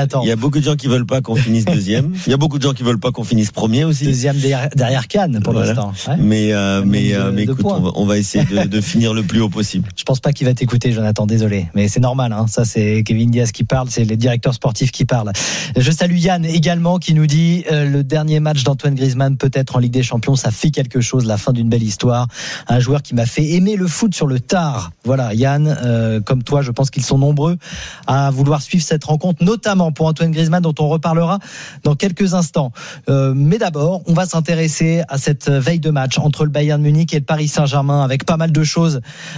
gens qui veulent pas qu'on finisse deuxième. Il y a beaucoup de gens qui veulent pas qu'on finisse premier aussi. Deuxième derrière Cannes pour l'instant. Ouais. Mais écoute, on va essayer de finir le plus haut possible. Je pense pas qu'il va t'écouter, Jonathan, désolé. Mais c'est normal, Ça, c'est Kevin Diaz qui parle, c'est les directeurs sportifs qui parlent. Je salue Yann également qui nous dit le dernier match d'Antoine Griezmann peut-être en Ligue des Champions, ça fait quelque chose, la fin d'une belle histoire. Un joueur qui m'a fait aimer le foot sur le tard. Voilà, Yann, comme toi, je pense qu'ils sont nombreux à vouloir suivre cette rencontre, notamment pour Antoine Griezmann, dont on reparlera dans quelques instants. Mais d'abord, on va s'intéresser à cette veille de match entre le Bayern Munich et le Paris Saint-Germain, avec pas mal de choses,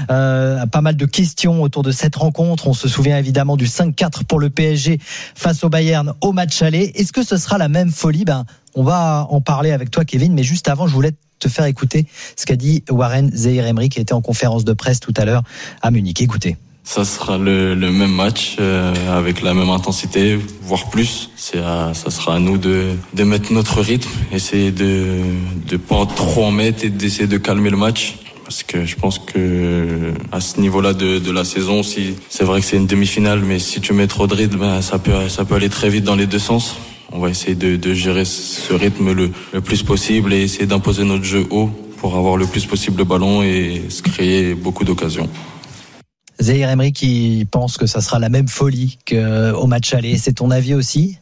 pas mal de questions autour de cette rencontre. On se souvient évidemment du 5-4 pour le PSG face au Bayern au match aller. Est-ce que ce sera la même folie? On va en parler avec toi, Kevin, mais juste avant, je voulais te faire écouter ce qu'a dit Warren Zaïre-Emery qui était en conférence de presse tout à l'heure à Munich. Écoutez. Ça sera le même match avec la même intensité, voire plus. Ça sera à nous de mettre notre rythme, essayer de pas trop en mettre et d'essayer de calmer le match. Parce que je pense que à ce niveau-là de la saison, si c'est vrai que c'est une demi-finale, mais si tu mets trop de rythme, ça peut aller très vite dans les deux sens. On va essayer de gérer ce rythme le plus possible et essayer d'imposer notre jeu haut pour avoir le plus possible le ballon et se créer beaucoup d'occasions. Zaïre-Emery qui pense que ça sera la même folie qu'au match aller. C'est ton avis aussi?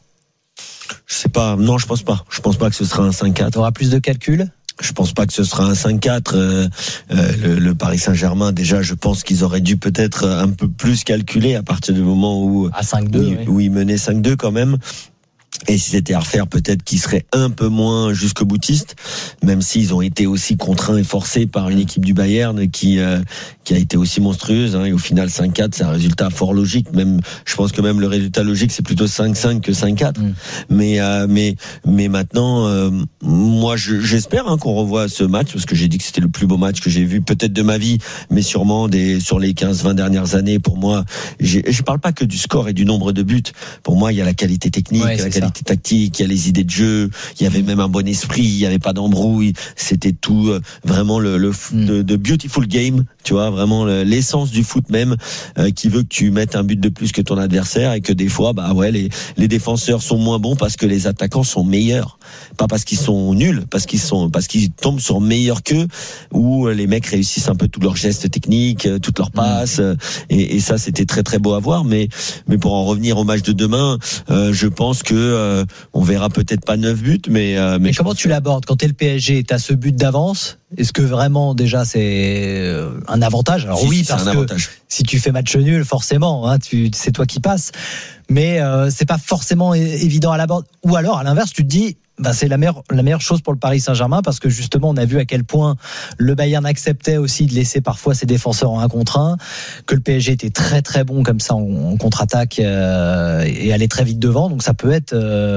Je sais pas. Non, je pense pas. Je pense pas que ce sera un 5-4. Tu auras plus de calculs? Je pense pas que ce sera un 5-4. Le Paris Saint-Germain, déjà, je pense qu'ils auraient dû peut-être un peu plus calculer à partir du moment où à 5-2, où ils menaient 5-2 quand même. Et si c'était à refaire, peut-être qu'ils seraient un peu moins jusqu'au boutiste, même s'ils ont été aussi contraints et forcés par une équipe du Bayern qui a été aussi monstrueuse. Et au final, 5-4, c'est un résultat fort logique. Même, je pense que même le résultat logique, c'est plutôt 5-5 que 5-4. Mais maintenant, moi, j'espère qu'on revoie ce match, parce que j'ai dit que c'était le plus beau match que j'ai vu, peut-être de ma vie, mais sûrement sur les 15-20 dernières années. Pour moi, je parle pas que du score et du nombre de buts. Pour moi, il y a la qualité technique, la qualité tactique, il y a les idées de jeu, il y avait même un bon esprit, il y avait pas d'embrouille, c'était tout vraiment de beautiful game, tu vois, vraiment l'essence du foot même, qui veut que tu mettes un but de plus que ton adversaire, et que des fois les défenseurs sont moins bons parce que les attaquants sont meilleurs, pas parce qu'ils sont nuls, parce qu'ils tombent sur meilleurs qu'eux, où les mecs réussissent un peu tous leurs gestes techniques, toutes leurs passes, et ça c'était très très beau à voir. Mais pour en revenir au match de demain, je pense que on verra peut-être pas 9 buts, mais comment tu l'abordes quand t'es le PSG, t'as ce but d'avance? Est-ce que vraiment déjà c'est un avantage? Alors oui, parce que si tu fais match nul, forcément, c'est toi qui passes. Mais c'est pas forcément évident à l'aborder. Ou alors à l'inverse, tu te dis, c'est la meilleure chose pour le Paris Saint-Germain, parce que justement on a vu à quel point le Bayern acceptait aussi de laisser parfois ses défenseurs en 1 contre 1, que le PSG était très très bon comme ça en contre-attaque et allait très vite devant, donc ça peut être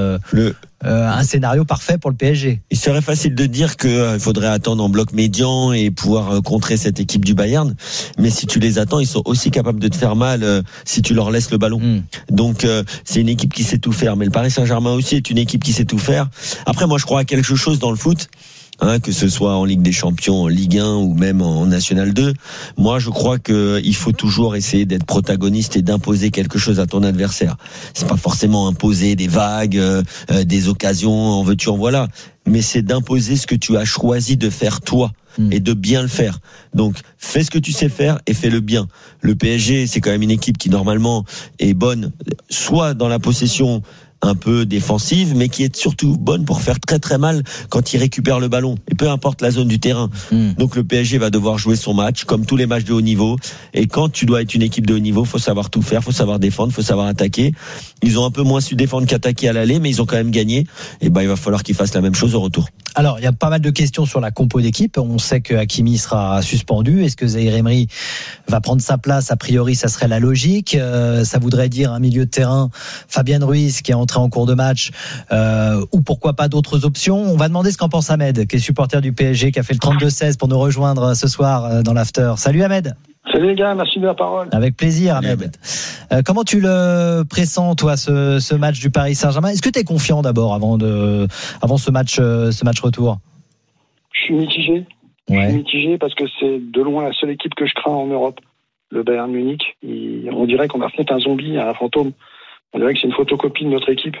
un scénario parfait pour le PSG. Il serait facile de dire qu'il faudrait attendre en bloc médian et pouvoir contrer cette équipe du Bayern, mais si tu les attends, ils sont aussi capables de te faire mal si tu leur laisses le ballon. Donc c'est une équipe qui sait tout faire, mais le Paris Saint-Germain aussi est une équipe qui sait tout faire. Après, moi je crois à quelque chose dans le foot, que ce soit en Ligue des Champions, en Ligue 1 ou même en National 2. Moi, je crois que il faut toujours essayer d'être protagoniste et d'imposer quelque chose à ton adversaire. C'est pas forcément imposer des vagues, des occasions, en veux-tu, en voilà, mais c'est d'imposer ce que tu as choisi de faire toi et de bien le faire. Donc, fais ce que tu sais faire et fais-le bien. Le PSG, c'est quand même une équipe qui normalement est bonne, soit dans la possession un peu défensive, mais qui est surtout bonne pour faire très très mal quand il récupère le ballon, et peu importe la zone du terrain. Donc le PSG va devoir jouer son match comme tous les matchs de haut niveau, et quand tu dois être une équipe de haut niveau, faut savoir tout faire, faut savoir défendre, faut savoir attaquer. Ils ont un peu moins su défendre qu'attaquer à l'aller, mais ils ont quand même gagné, et il va falloir qu'ils fassent la même chose au retour. Alors il y a pas mal de questions sur la compo d'équipe. On sait que Hakimi sera suspendu. Est-ce que Zaïre Emery va prendre sa place? A priori ça serait la logique. Ça voudrait dire un milieu de terrain, Fabien Ruiz, qui est entré en cours de match, ou pourquoi pas d'autres options. On va demander ce qu'en pense Ahmed, qui est supporter du PSG, qui a fait le 32-16 pour nous rejoindre ce soir dans l'after. Salut Ahmed. Salut les gars, merci de la parole. Avec plaisir Ahmed. Comment tu le pressens toi, ce match du Paris Saint-Germain? Est-ce que tu es confiant d'abord avant ce match retour? Je suis mitigé. Je suis mitigé parce que c'est de loin la seule équipe que je crains en Europe, le Bayern Munich. On dirait qu'on affronte un zombie, un fantôme. On dirait que c'est une photocopie de notre équipe.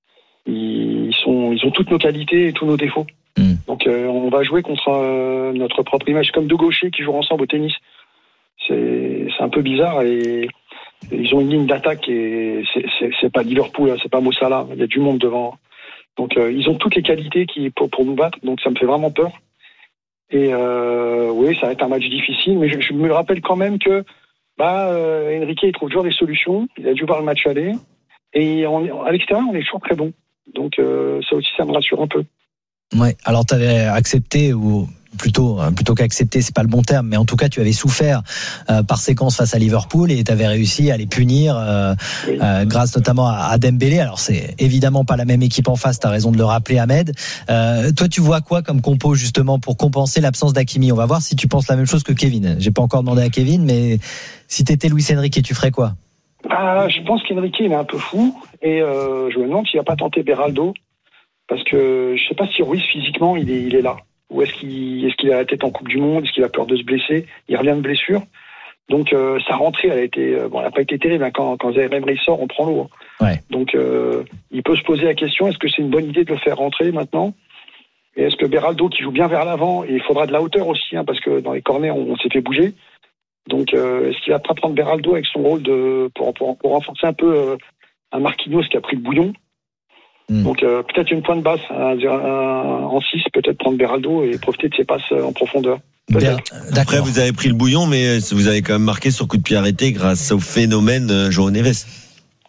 Ils ont toutes nos qualités et tous nos défauts. Donc on va jouer contre notre propre image, comme deux gauchers qui jouent ensemble au tennis. C'est un peu bizarre, et ils ont une ligne d'attaque, et c'est pas Liverpool, c'est pas Mo Salah, il y a du monde devant. Donc ils ont toutes les qualités pour nous battre, donc ça me fait vraiment peur. Et oui, ça va être un match difficile, mais je me rappelle quand même que Enrique, il trouve toujours des solutions. Il a dû voir le match aller, et à l'extérieur on est toujours très bon, donc ça aussi ça me rassure un peu. Ouais, alors tu avais accepté, ou plutôt qu'accepter, c'est pas le bon terme, mais en tout cas tu avais souffert par séquence face à Liverpool, et tu avais réussi à les punir grâce notamment à Dembélé. Alors c'est évidemment pas la même équipe en face, tu as raison de le rappeler Ahmed. Toi tu vois quoi comme compo justement pour compenser l'absence d'Hakimi? On va voir si tu penses la même chose que Kevin. J'ai pas encore demandé à Kevin, mais si t'étais Luis Enrique, tu ferais quoi? Je pense qu'Enrique il est un peu fou, et je me demande s'il a pas tenté Beraldo, parce que je sais pas si Ruiz physiquement il est là. Ou est-ce qu'il a la tête en Coupe du Monde? Est-ce qu'il a peur de se blesser? Il revient de blessure. Donc sa rentrée, elle n'a pas été terrible. Quand Zaïre Emery sort, on prend l'eau. Ouais. Donc il peut se poser la question, est-ce que c'est une bonne idée de le faire rentrer maintenant? Et est-ce que Beraldo, qui joue bien vers l'avant, et il faudra de la hauteur aussi, parce que dans les corners on s'est fait bouger. Donc est-ce qu'il va pas prendre Beraldo avec son rôle pour renforcer un peu un Marquinhos qui a pris le bouillon? Donc peut-être une pointe basse en 6, peut-être prendre Beraldo et profiter de ses passes en profondeur. Après vous avez pris le bouillon, mais vous avez quand même marqué sur coup de pied arrêté grâce au phénomène João Neves.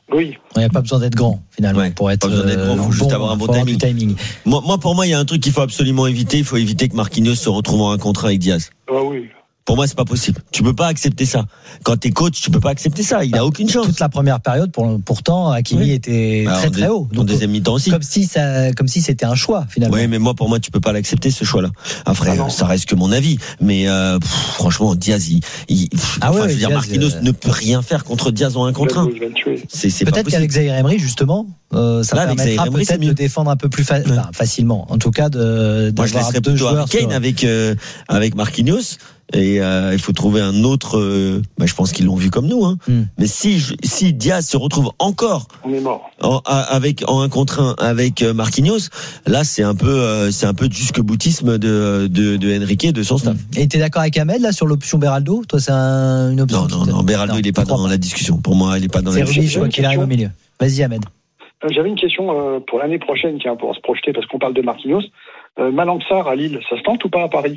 Oui. Il n'y a pas besoin d'être grand, finalement, pour être. Pas besoin d'être grand, faut juste avoir un bon timing. Pour moi, il y a un truc qu'il faut absolument éviter. Il faut éviter que Marquinhos se retrouve en 1 contre 1 avec Diaz. Ah oui. Pour moi, c'est pas possible. Tu peux pas accepter ça. Quand t'es coach, tu peux pas accepter ça. Il a aucune chance. Toute la première période, pourtant, Hakimi était très haut. En deuxième mi-temps aussi. Comme si c'était un choix, finalement. Oui, mais pour moi, tu peux pas l'accepter, ce choix-là. Après, ça reste que mon avis. Mais, franchement, Diaz, Diaz, Marquinhos ne peut rien faire contre Diaz en 1 contre 1. C'est peut-être qu'avec Zaïre Emery, justement, ça permettra peut-être de défendre un peu plus facilement. En tout cas, moi, je laisserais plutôt Harry Kane avec Marquinhos. Et il faut trouver un autre. Je pense qu'ils l'ont vu comme nous. Mais si Diaz se retrouve encore, on est mort. En 1 contre 1 avec Marquinhos, là c'est un peu du jusque-boutisme de Enrique et de son staff. Et t'es d'accord avec Ahmed là sur l'option Beraldo? Toi, c'est une option. Non, Beraldo il est pas dans la discussion. Pour moi, il est pas dans la discussion. C'est Rudy, je crois qu'il arrive au milieu. Vas-y, Ahmed. J'avais une question pour l'année prochaine, pour se projeter, parce qu'on parle de Marquinhos. Malang Sarr à Lille, ça se tente ou pas à Paris?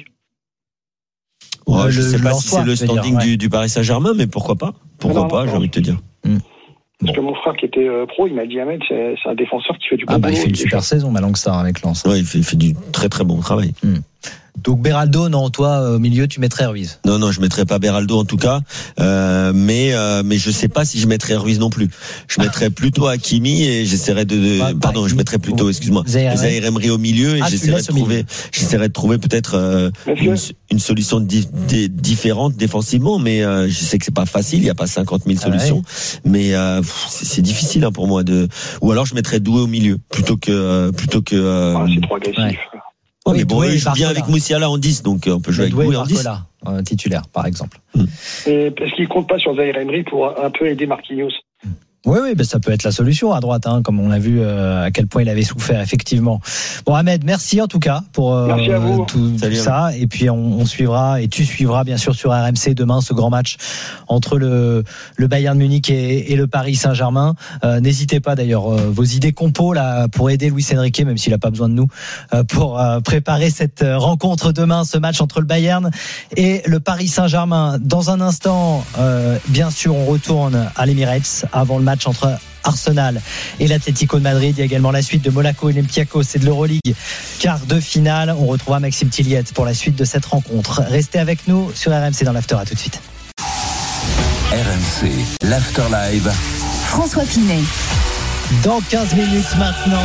Je sais pas si c'est le standing du Paris Saint-Germain, mais pourquoi pas? J'ai envie de te dire. Parce que mon frère qui était pro, il m'a dit Ahmed, c'est un défenseur qui fait du bon boulot. Il fait une super saison, Malang Sarr avec Lens. Ouais, il fait du très très bon travail. Donc Beraldo, non, toi au milieu tu mettrais Ruiz? Non, je mettrais pas Beraldo en tout cas, mais je sais pas si je mettrais Ruiz non plus. Je mettrais plutôt Hakimi et j'essaierais je mettrais plutôt, Zaïre Emery au milieu et j'essaierais de trouver peut-être une solution différente défensivement, mais je sais que c'est pas facile, il y a pas 50 000 solutions, mais c'est difficile pour moi ou alors je mettrais Doué au milieu plutôt que c'est trop agressif. Mais bon, il joue bien avec Moussiala en 10, donc on peut jouer avec Doué en 10. Titulaire, par exemple. Et est-ce qu'il compte pas sur Zaïre Emery pour un peu aider Marquinhos? Oui, ça peut être la solution à droite, comme on a vu à quel point il avait souffert, effectivement. Bon, Ahmed, merci en tout cas pour tout ça. Et puis on suivra, et tu suivras bien sûr sur RMC demain ce grand match entre le Bayern Munich et le Paris Saint-Germain. N'hésitez pas d'ailleurs, vos idées compos là pour aider Luis Enrique, même s'il a pas besoin de nous, pour préparer cette rencontre demain, ce match entre le Bayern et le Paris Saint-Germain. Dans un instant, bien sûr, on retourne à l'Emirates avant le match entre Arsenal et l'Atlético de Madrid. Il y a également la suite de Monaco et l'Olympiakos et de l'Euroleague, quart de finale. On retrouvera Maxime Tilliette pour la suite de cette rencontre. Restez avec nous sur RMC dans l'After. À tout de suite. RMC, l'After Live. François Pinet. Dans 15 minutes maintenant,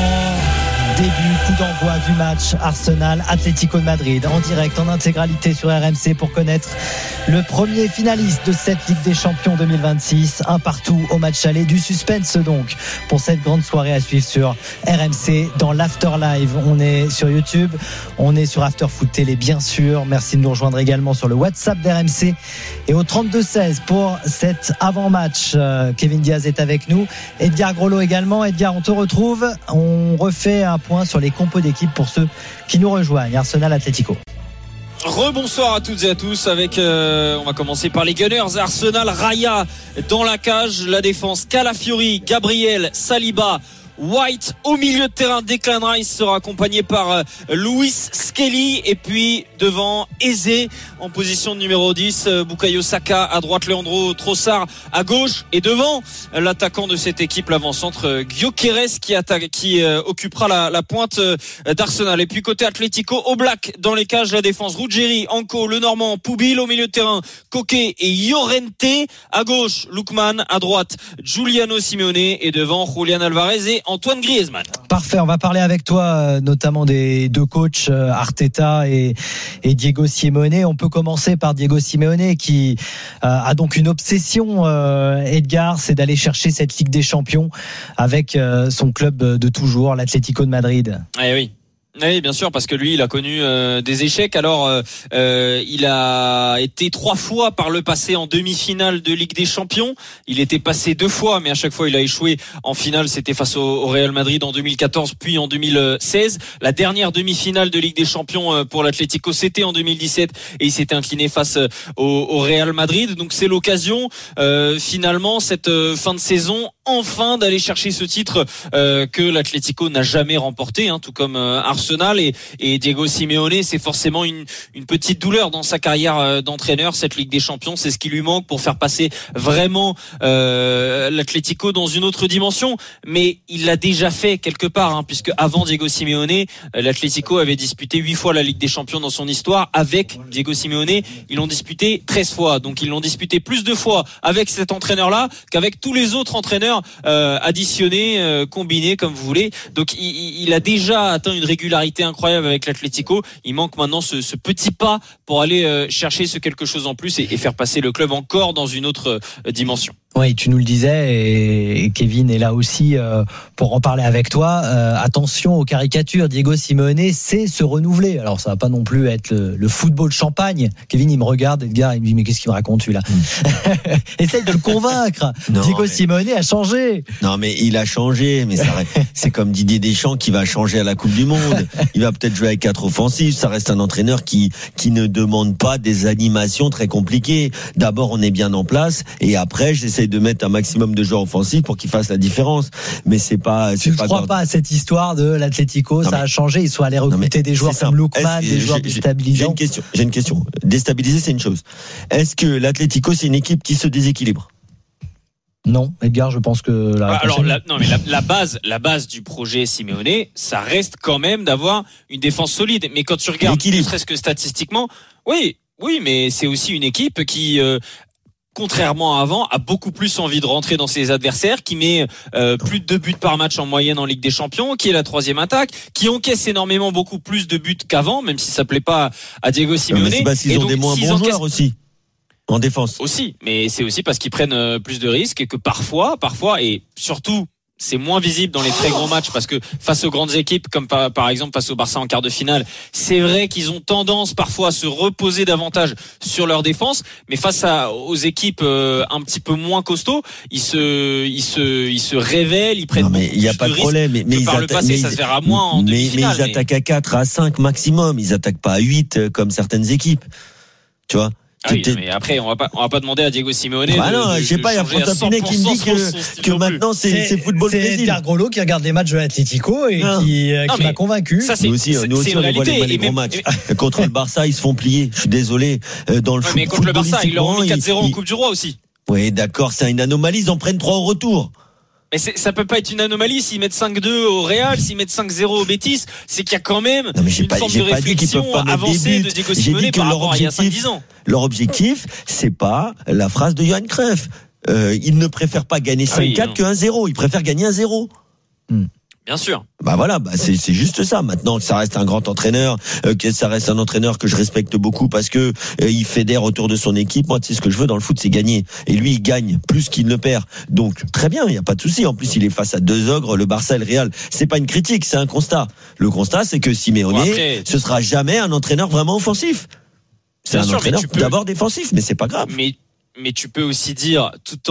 coup d'envoi du match Arsenal-Atlético de Madrid en direct, en intégralité sur RMC pour connaître le premier finaliste de cette Ligue des Champions 2026. Un partout au match aller, du suspense donc pour cette grande soirée à suivre sur RMC dans l'After Live. On est sur YouTube, on est sur After Foot Télé bien sûr. Merci de nous rejoindre également sur le WhatsApp d'RMC et au 32-16 pour cet avant-match. Kevin Diaz est avec nous, Edgar Grolot également. Edgar, on te retrouve, on refait un point sur les compos d'équipe pour ceux qui nous rejoignent. Arsenal Atlético. Rebonsoir à toutes et à tous avec on va commencer par les Gunners. Arsenal, Raya dans la cage, la défense Calafiori, Gabriel, Saliba, White au milieu de terrain. Declan Rice sera accompagné par Louis Skelly et puis devant Eze en position de numéro 10, Bukayo Saka à droite, Leandro Trossard à gauche et devant l'attaquant de cette équipe, l'avant-centre Gyökeres qui occupera la pointe d'Arsenal. Et puis côté Atlético, Oblak dans les cages, la défense Ruggeri, Anko, le Normand, Poubil au milieu de terrain, Koké et Llorente à gauche, Lookman à droite, Giuliano Simeone et devant Julian Alvarez et Antoine Griezmann. Parfait, on va parler avec toi notamment des deux coachs Arteta et Diego Simeone. On peut commencer par Diego Simeone qui a donc une obsession, Edgar, c'est d'aller chercher cette Ligue des Champions avec son club de toujours, l'Atlético de Madrid. Eh oui. Oui, bien sûr, parce que lui, il a connu des échecs. Alors, il a été 3 fois par le passé en demi-finale de Ligue des Champions. Il était passé 2 fois, mais à chaque fois, il a échoué en finale. C'était face au Real Madrid en 2014, puis en 2016. La dernière demi-finale de Ligue des Champions pour l'Atlético, c'était en 2017, et il s'était incliné face au Real Madrid. Donc, c'est l'occasion, finalement, cette fin de saison, enfin, d'aller chercher ce titre que l'Atlético n'a jamais remporté, tout comme Arsenal Arsenal et Diego Simeone, c'est forcément une petite douleur dans sa carrière d'entraîneur. Cette Ligue des Champions, c'est ce qui lui manque pour faire passer vraiment l'Atlético dans une autre dimension. Mais il l'a déjà fait quelque part, hein, puisque avant Diego Simeone, l'Atlético avait disputé 8 fois la Ligue des Champions dans son histoire. Avec Diego Simeone, ils l'ont disputé 13 fois. Donc ils l'ont disputé plus de fois avec cet entraîneur-là qu'avec tous les autres entraîneurs additionnés, combinés comme vous voulez. Donc il a déjà atteint une régularité incroyable avec l'Atlético. Il manque maintenant ce petit pas pour aller chercher ce quelque chose en plus et faire passer le club encore dans une autre dimension. Oui, tu nous le disais, et Kevin est là aussi pour en parler avec toi. Attention aux caricatures, Diego Simeone sait se renouveler. Alors ça va pas non plus être le football champagne. Kevin, il me regarde, Edgar, il me dit mais qu'est-ce qu'il me raconte celui-là? Essaye de le convaincre. Non, Diego Simeone a changé. Non mais il a changé, mais c'est comme Didier Deschamps qui va changer à la Coupe du Monde. Il va peut-être jouer avec 4 offensifs. Ça reste un entraîneur qui ne demande pas des animations très compliquées. D'abord on est bien en place et après j'essaie de mettre un maximum de joueurs offensifs pour qu'ils fassent la différence. Mais c'est pas. Tu ne crois pas à cette histoire de l'Atlético? Ça a changé. Ils sont allés recruter des joueurs comme Lookman, des joueurs déstabilisants. J'ai une question. Déstabiliser, c'est une chose. Est-ce que l'Atlético, c'est une équipe qui se déséquilibre? Non, Edgar, je pense que la base du projet Simeone, ça reste quand même d'avoir une défense solide. Mais quand tu regardes, ne serait-ce que statistiquement, oui, mais c'est aussi une équipe qui contrairement à avant, a beaucoup plus envie de rentrer dans ses adversaires, qui met plus de 2 buts par match en moyenne en Ligue des Champions, qui est la 3e attaque, qui encaisse énormément beaucoup plus de buts qu'avant, même si ça plaît pas à Diego Simeone. C'est parce qu'ils ont des moins bons joueurs aussi en défense. Aussi, mais c'est aussi parce qu'ils prennent plus de risques et que parfois, et surtout, c'est moins visible dans les très gros matchs parce que face aux grandes équipes, comme par exemple face au Barça en quart de finale, c'est vrai qu'ils ont tendance parfois à se reposer davantage sur leur défense, mais face aux équipes un petit peu moins costauds, ils se révèlent, ils prennent beaucoup plus de risques. Il n'y a pas de problème, mais par le passé, ça se verra moins en demi-finale. Mais ils attaquent à 4, à 5 maximum, ils attaquent pas à 8 comme certaines équipes. Tu vois? Ah oui, mais après on va pas demander à Diego Simeone. Bah non, je sais pas, il y a François Pinet qui me dit que maintenant c'est football Brésil. C'est Edgar Grolo qui regarde les matchs de l'Atlético et qui m'a convaincu. Ça, nous aussi on voit les gros matchs. Contre le Barça, ils se font plier. Je suis désolé. Dans le foot, mais contre le Barça, ils leur ont mis 4-0 en Coupe du Roi aussi. Oui, d'accord, c'est une anomalie, ils en prennent 3 au retour. Mais ça peut pas être une anomalie s'ils mettent 5-2 au Real, s'ils mettent 5-0 au Betis, c'est qu'il y a quand même une forme de réflexion avancée de Diego Simeone par rapport à il y a 5-10 ans. Leur objectif, c'est pas la phrase de Johan Cruyff. Ils ne préfèrent pas gagner 5-4 que 1-0, ils préfèrent gagner 1-0. Bien sûr. Bah voilà, c'est juste ça. Maintenant, ça reste un grand entraîneur, ça reste un entraîneur que je respecte beaucoup parce que il fédère autour de son équipe. Moi, tu sais ce que je veux dans le foot, c'est gagner. Et lui, il gagne plus qu'il ne perd. Donc très bien, il y a pas de souci. En plus, il est face à 2 ogres, le Barça et le Real. C'est pas une critique, c'est un constat. Le constat, c'est que Simeone, ce sera jamais un entraîneur vraiment offensif. C'est un entraîneur d'abord défensif, mais c'est pas grave. Mais tu peux aussi dire, tout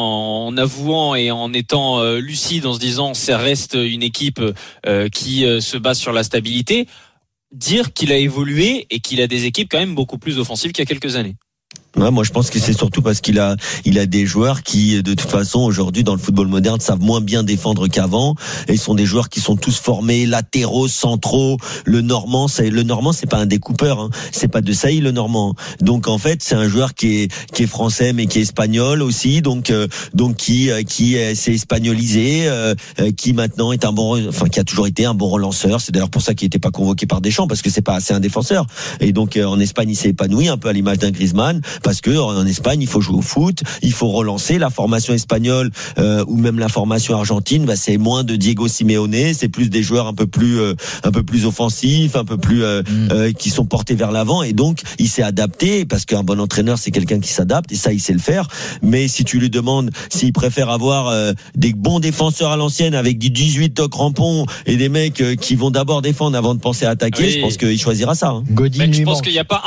en avouant et en étant lucide, en se disant ça reste une équipe qui se base sur la stabilité, dire qu'il a évolué et qu'il a des équipes quand même beaucoup plus offensives qu'il y a quelques années. Ouais, moi je pense que c'est surtout parce qu'il a des joueurs qui de toute façon aujourd'hui dans le football moderne savent moins bien défendre qu'avant et ils sont des joueurs qui sont tous formés latéraux, centraux. Le Normand c'est pas un découpeur, hein. C'est pas de Sailly le Normand. Donc en fait, c'est un joueur qui est français mais qui est espagnol aussi, donc qui s'est espagnolisé, qui maintenant est qui a toujours été un bon relanceur. C'est d'ailleurs pour ça qu'il était pas convoqué par Deschamps parce que c'est pas assez un défenseur. Et donc en Espagne, il s'est épanoui un peu à l'image d'un Griezmann. Parce que en Espagne, il faut jouer au foot, il faut relancer la formation espagnole ou même la formation argentine. C'est moins de Diego Simeone, c'est plus des joueurs un peu plus offensifs, un peu plus qui sont portés vers l'avant. Et donc, il s'est adapté parce qu'un bon entraîneur, c'est quelqu'un qui s'adapte et ça, il sait le faire. Mais si tu lui demandes s'il préfère avoir des bons défenseurs à l'ancienne avec du 18 crampons et des mecs qui vont d'abord défendre avant de penser à attaquer, je pense qu'il choisira ça. Hein. Je pense qu'il n'y a pas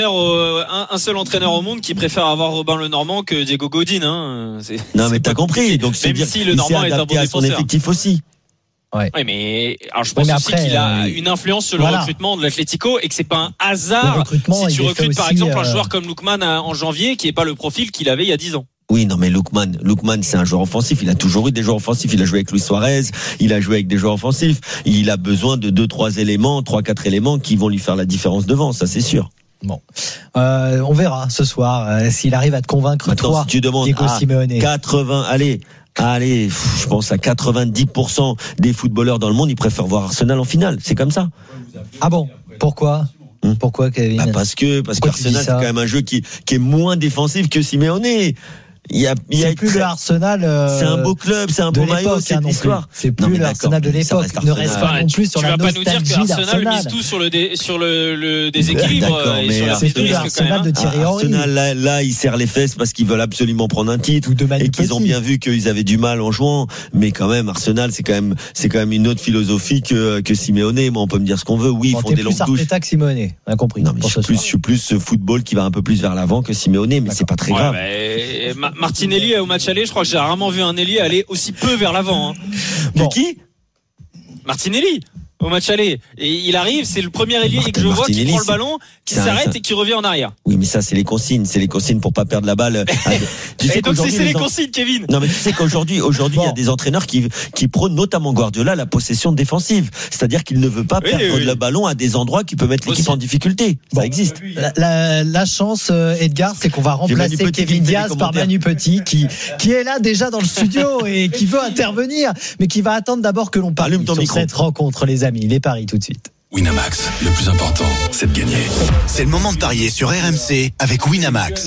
un seul entraîneur au monde qui préfère avoir Robin Lenormand que Diego Godin, hein. Non, mais t'as compris. Donc, même si le Normand est un bon défenseur. À son effectif aussi. Ouais, mais alors je pense aussi qu'il a une influence sur le recrutement de l'Atlético et que c'est pas un hasard si tu recrutes par exemple un joueur comme Lookman en janvier qui est pas le profil qu'il avait il y a 10 ans. Oui, non, mais Lookman, c'est un joueur offensif. Il a toujours eu des joueurs offensifs. Il a joué avec Luis Suarez. Il a joué avec des joueurs offensifs. Il a besoin de 2-3 éléments, 3-4 éléments qui vont lui faire la différence devant. Ça, c'est sûr. Bon, on verra ce soir s'il arrive à te convaincre. Maintenant, toi, si tu demandes Diego Simeone. 80, allez, je pense à 90% des footballeurs dans le monde, ils préfèrent voir Arsenal en finale. C'est comme ça. Ah bon? Pourquoi? Pourquoi, Kevin? Parce qu'Arsenal, c'est quand même un jeu qui est moins défensif que Simeone. C'est plus le Arsenal. C'est un beau club, c'est un beau maillot, c'est une histoire. C'est plus le Arsenal de l'époque. Ne reste pas non plus sur la nostalgie d'Arsenal. Tu vas pas nous dire qu'Arsenal mise tout sur le déséquilibre et sur la prise de risque quand même. De Thierry Henry. Arsenal, là, ils serrent les fesses parce qu'ils veulent absolument prendre un titre et qu'ils ont bien vu qu'ils avaient du mal en jouant. Mais quand même, Arsenal, c'est quand même une autre philosophie que Simeone. Moi, on peut me dire ce qu'on veut. Oui, ils font des longues touches. Arteta que Simeone, on a compris. Non, mais je suis plus ce football qui va un peu plus vers l'avant que Simeone, mais c'est pas très grave. Martinelli au match aller, je crois que j'ai rarement vu un ailier aller aussi peu vers l'avant. Bon. Qui? Martinelli au match aller. Et il arrive, c'est le premier ailier que je vois qui prend le ballon, qui s'arrête et qui revient en arrière. Oui, mais ça, c'est les consignes pour pas perdre la balle. Tu sais donc c'est les consignes, Kevin. Non, mais tu sais qu'aujourd'hui, il y a des entraîneurs qui prônent, notamment Guardiola, la possession défensive. C'est-à-dire qu'il ne veut pas perdre le ballon à des endroits qui peuvent mettre l'équipe en difficulté. Ça existe. La chance, Edgar, c'est qu'on va remplacer Kevin Diaz par Manu Petit, qui est là déjà dans le studio et qui veut intervenir, mais qui va attendre d'abord que l'on parle sur cette rencontre, les amis. Les paris tout de suite. Winamax, le plus important, c'est de gagner. C'est le moment de parier sur RMC avec Winamax.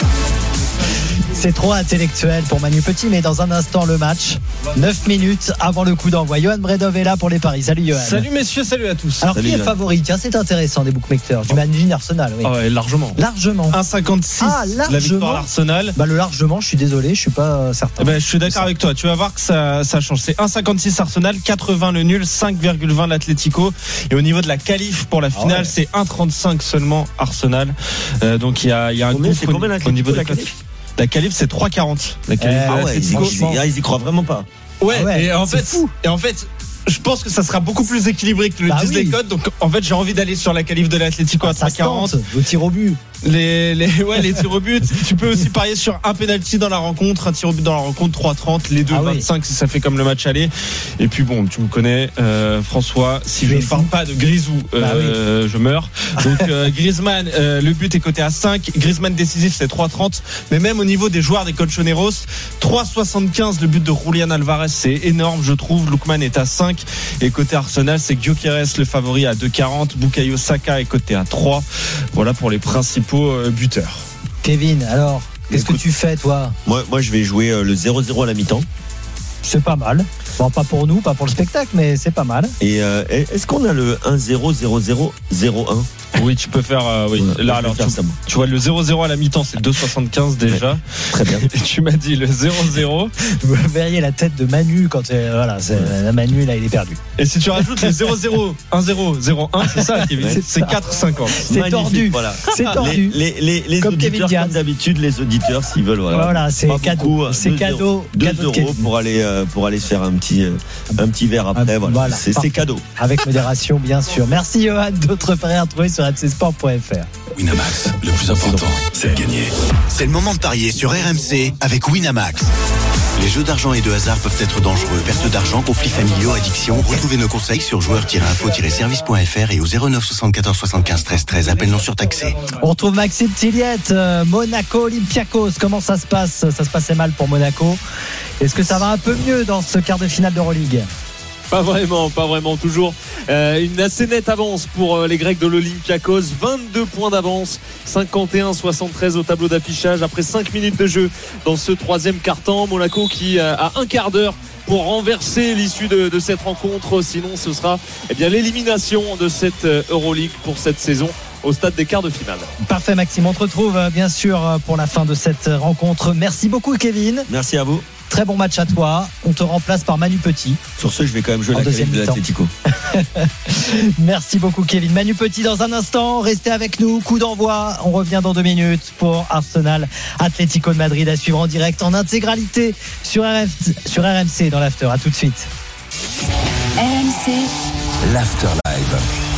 C'est trop intellectuel pour Manu Petit, mais dans un instant le match, 9 minutes avant le coup d'envoi. Johan Bredov est là pour les paris. Salut Johan. Salut messieurs, salut à tous. Alors salut, qui est favori? Tiens, c'est intéressant des bookmakers. J'imagine Arsenal, oui. Ah ouais, largement. 1,56. La victoire à l'Arsenal. Le largement, je suis désolé, je suis pas certain. Je suis d'accord avec toi. Tu vas voir que ça change. C'est 1,56 Arsenal, 80 le nul, 5,20 l'Atlético. Et au niveau de la qualif pour la finale, c'est 1,35 seulement Arsenal. Donc il y a un gouffre au niveau de la qualif. La qualif, c'est 3,40. Ils y croient vraiment pas. Ouais, et en fait, je pense que ça sera beaucoup plus équilibré que le disent les codes. Donc, en fait, j'ai envie d'aller sur la qualif de l'Atlético à 3,40. Au tir au but. Les tirs au but. Tu peux aussi parier sur un penalty dans la rencontre, un tir au but dans la rencontre, 3,30. Les deux, 25 si ça fait comme le match aller. Et puis bon, tu me connais, François, si je ne parle pas de Grisou, je meurs. Donc, Griezmann, le but est coté à 5. Griezmann décisif, c'est 3,30. Mais même au niveau des joueurs des Colchoneros, 3,75 le but de Julián Alvarez, c'est énorme, je trouve. Lookman est à 5. Et côté Arsenal, c'est Gyökeres le favori à 2,40. Bukayo Saka est coté à 3. Voilà pour les principaux buteurs. Kevin, alors, qu'est-ce que tu fais, toi? Moi, je vais jouer le 0-0 à la mi-temps. C'est pas mal. Bon, pas pour nous, pas pour le spectacle, mais c'est pas mal. Et est-ce qu'on a le 1-0, 0-0, 0-1? Oui, tu peux faire. Là, alors, tu vois, le 0-0 à la mi-temps, c'est 2,75 déjà. Ouais, très bien. Et tu m'as dit le 0-0. Vous verriez la tête de Manu quand Manu, là, il est perdu. Et si tu rajoutes le 0-0, 1-0, 0-1, c'est ça, Kevin. C'est 4,50. C'est tordu. Voilà. C'est tordu. Les comme auditeurs, comme d'habitude, les auditeurs, s'ils veulent. Voilà, c'est cadeau. C'est cadeau. 2 euros pour aller se faire un petit verre après. Voilà. C'est cadeau. Avec modération, bien sûr. Merci, Johan. D'autres paris à retrouver sur rmcsport.fr. Winamax, le plus important, c'est de gagner. C'est le moment de parier sur RMC avec Winamax. Les jeux d'argent et de hasard peuvent être dangereux. Perte d'argent, conflits familiaux, addiction. Retrouvez nos conseils sur joueurs-info-service.fr et au 09 74 75 13 13. Appel non surtaxé. On retrouve Maxime Tilliette, Monaco, Olympiakos. Comment ça se passe? Ça se passait mal pour Monaco. Est-ce que ça va un peu mieux dans ce quart de finale d'Euroleague? Pas vraiment. Toujours une assez nette avance pour les Grecs de l'Olympiakos. 22 points d'avance, 51-73 au tableau d'affichage après 5 minutes de jeu dans ce troisième quart-temps. Monaco qui a un quart d'heure pour renverser l'issue de cette rencontre. Sinon, ce sera l'élimination de cette Euroleague pour cette saison au stade des quarts de finale. Parfait, Maxime. On te retrouve bien sûr pour la fin de cette rencontre. Merci beaucoup, Kevin. Merci à vous. Très bon match à toi. On te remplace par Manu Petit. Sur ce, je vais quand même jouer la qualif de l'Atlético. Merci beaucoup, Kevin. Manu Petit dans un instant. Restez avec nous. Coup d'envoi. On revient dans 2 minutes pour Arsenal Atlético de Madrid à suivre en direct en intégralité sur RMC dans l'After. À tout de suite. RMC l'After Live.